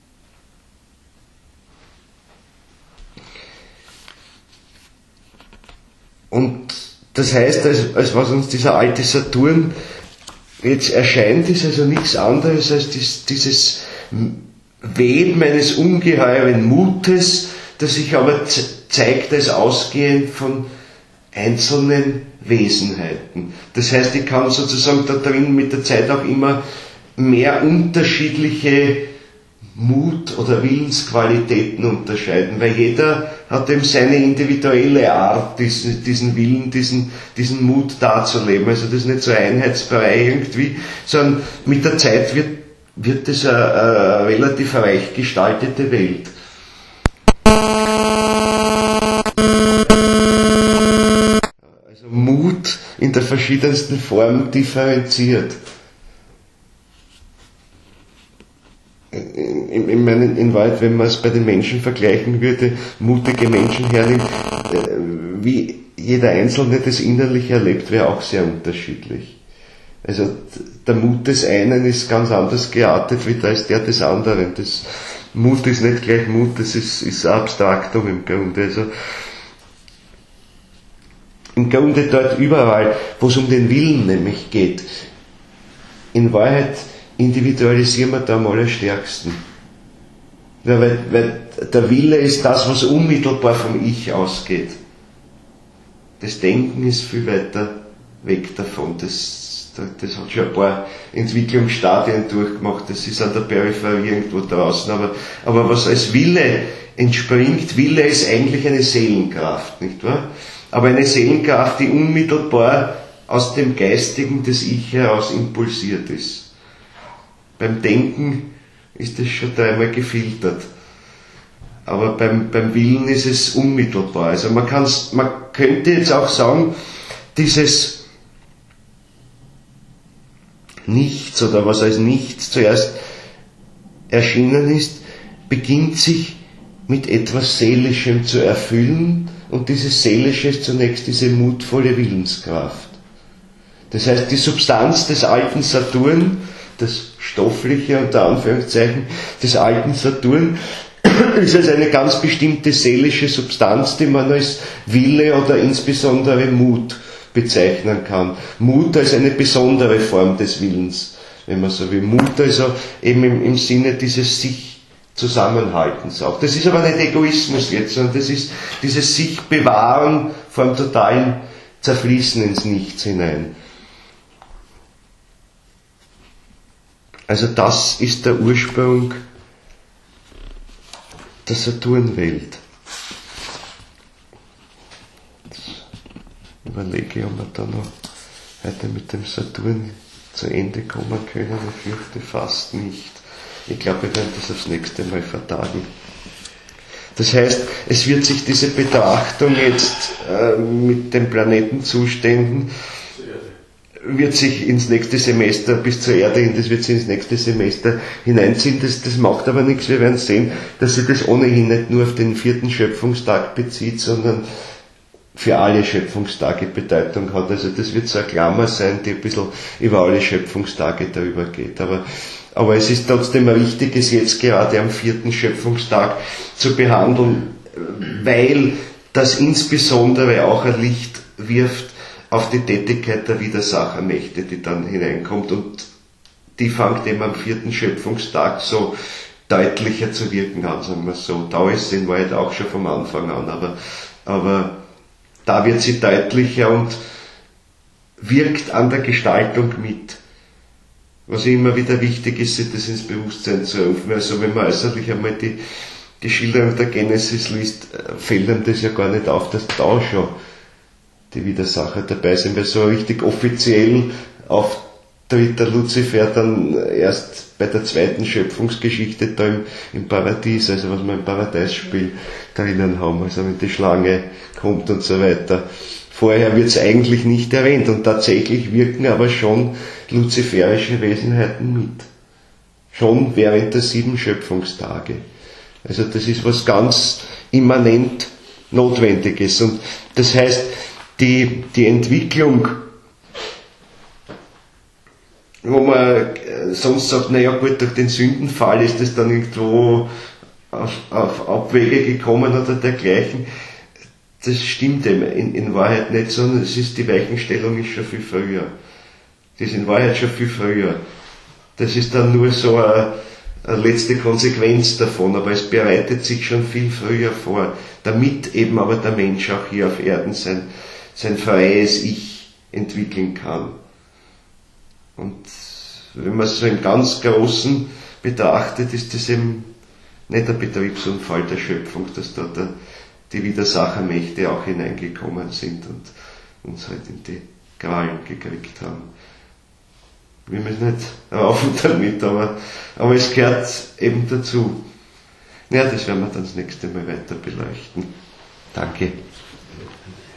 [SPEAKER 1] Und das heißt, als, als was uns dieser alte Saturn jetzt erscheint, ist also nichts anderes als dies, dieses Weben eines ungeheuren Mutes, das sich aber zeigt als ausgehend von einzelnen Wesenheiten. Das heißt, ich kann sozusagen da drin mit der Zeit auch immer mehr unterschiedliche Mut- oder Willensqualitäten unterscheiden, weil jeder hat eben seine individuelle Art, diesen, diesen Willen, diesen, diesen Mut darzuleben. Also das ist nicht so einheitsbrei irgendwie, sondern mit der Zeit wird, wird das eine, eine relativ reich gestaltete Welt. Also Mut in der verschiedensten Form differenziert. In, in, in, in Wahrheit, wenn man es bei den Menschen vergleichen würde, mutige Menschen hernimmt, wie jeder Einzelne das innerlich erlebt, wäre auch sehr unterschiedlich. Also der Mut des einen ist ganz anders geartet wie der ist der des anderen. Das Mut ist nicht gleich Mut, das ist, ist Abstraktum im Grunde. Also im Grunde dort überall, wo es um den Willen nämlich geht, in Wahrheit individualisieren wir da am allerstärksten. Ja, weil, weil der Wille ist das, was unmittelbar vom Ich ausgeht. Das Denken ist viel weiter weg davon. Das, das hat schon ein paar Entwicklungsstadien durchgemacht. Das ist an der Peripherie irgendwo draußen. Aber, aber was als Wille entspringt, Wille ist eigentlich eine Seelenkraft, nicht wahr? Aber eine Seelenkraft, die unmittelbar aus dem Geistigen des Ich heraus impulsiert ist. Beim Denken ist es schon dreimal gefiltert. Aber beim, beim Willen ist es unmittelbar. Also man kann's, man könnte jetzt auch sagen, dieses Nichts oder was als Nichts zuerst erschienen ist, beginnt sich mit etwas Seelischem zu erfüllen und dieses Seelische ist zunächst diese mutvolle Willenskraft. Das heißt, die Substanz des alten Saturn, das Stoffliche unter Anführungszeichen des alten Saturn, ist also eine ganz bestimmte seelische Substanz, die man als Wille oder insbesondere Mut bezeichnen kann. Mut als eine besondere Form des Willens, wenn man so will. Mut also eben im, im Sinne dieses sich Zusammenhaltens auch. Das ist aber nicht Egoismus jetzt, sondern das ist dieses sich bewahren vor dem totalen zerfließen ins Nichts hinein. Also das ist der Ursprung der Saturnwelt. Jetzt überlege ich, ob wir da noch heute mit dem Saturn zu Ende kommen können. Ich fürchte fast nicht. Ich glaube, wir werden das aufs nächste Mal vertagen. Das heißt, es wird sich diese Betrachtung jetzt äh, mit den Planetenzuständen wird sich ins nächste Semester bis zur Erde hin, das wird sich ins nächste Semester hineinziehen. Das, das macht aber nichts. Wir werden sehen, dass sich das ohnehin nicht nur auf den vierten Schöpfungstag bezieht, sondern für alle Schöpfungstage Bedeutung hat. Also das wird so eine Klammer sein, die ein bisschen über alle Schöpfungstage darüber geht. Aber, aber es ist trotzdem wichtig, es jetzt gerade am vierten Schöpfungstag zu behandeln, weil das insbesondere auch ein Licht wirft auf die Tätigkeit der Widersachermächte, die dann hineinkommt, und die fängt eben am vierten Schöpfungstag so deutlicher zu wirken an, sagen wir so. Da ist sie in Wahrheit auch schon vom Anfang an, aber, aber da wird sie deutlicher und wirkt an der Gestaltung mit. Was immer wieder wichtig ist, sich das ins Bewusstsein zu rufen. Also wenn man äußerlich einmal die, die Schilderung der Genesis liest, fällt einem das ja gar nicht auf, dass da schon die Widersacher dabei sind, weil so richtig offiziell auftritt der Luzifer dann erst bei der zweiten Schöpfungsgeschichte da im, im Paradies, also was wir im Paradiesspiel drinnen haben, also wenn die Schlange kommt und so weiter. Vorher wird es eigentlich nicht erwähnt und tatsächlich wirken aber schon luziferische Wesenheiten mit. Schon während der sieben Schöpfungstage. Also das ist was ganz immanent Notwendiges, und das heißt, Die, die Entwicklung, wo man sonst sagt, naja gut, durch den Sündenfall ist es dann irgendwo auf, auf Abwege gekommen oder dergleichen, das stimmt eben in, in Wahrheit nicht, sondern es ist, die Weichenstellung ist schon viel früher. Die ist in Wahrheit schon viel früher. Das ist dann nur so eine, eine letzte Konsequenz davon, aber es bereitet sich schon viel früher vor, damit eben aber der Mensch auch hier auf Erden sein sein freies Ich entwickeln kann. Und wenn man es so im ganz Großen betrachtet, ist das eben nicht der Betriebsunfall der Schöpfung, dass da der, die Widersachermächte auch hineingekommen sind und uns halt in die Qualen gekriegt haben. Wir müssen nicht raufen damit, aber, aber es gehört eben dazu. Ja, das werden wir dann das nächste Mal weiter beleuchten. Danke.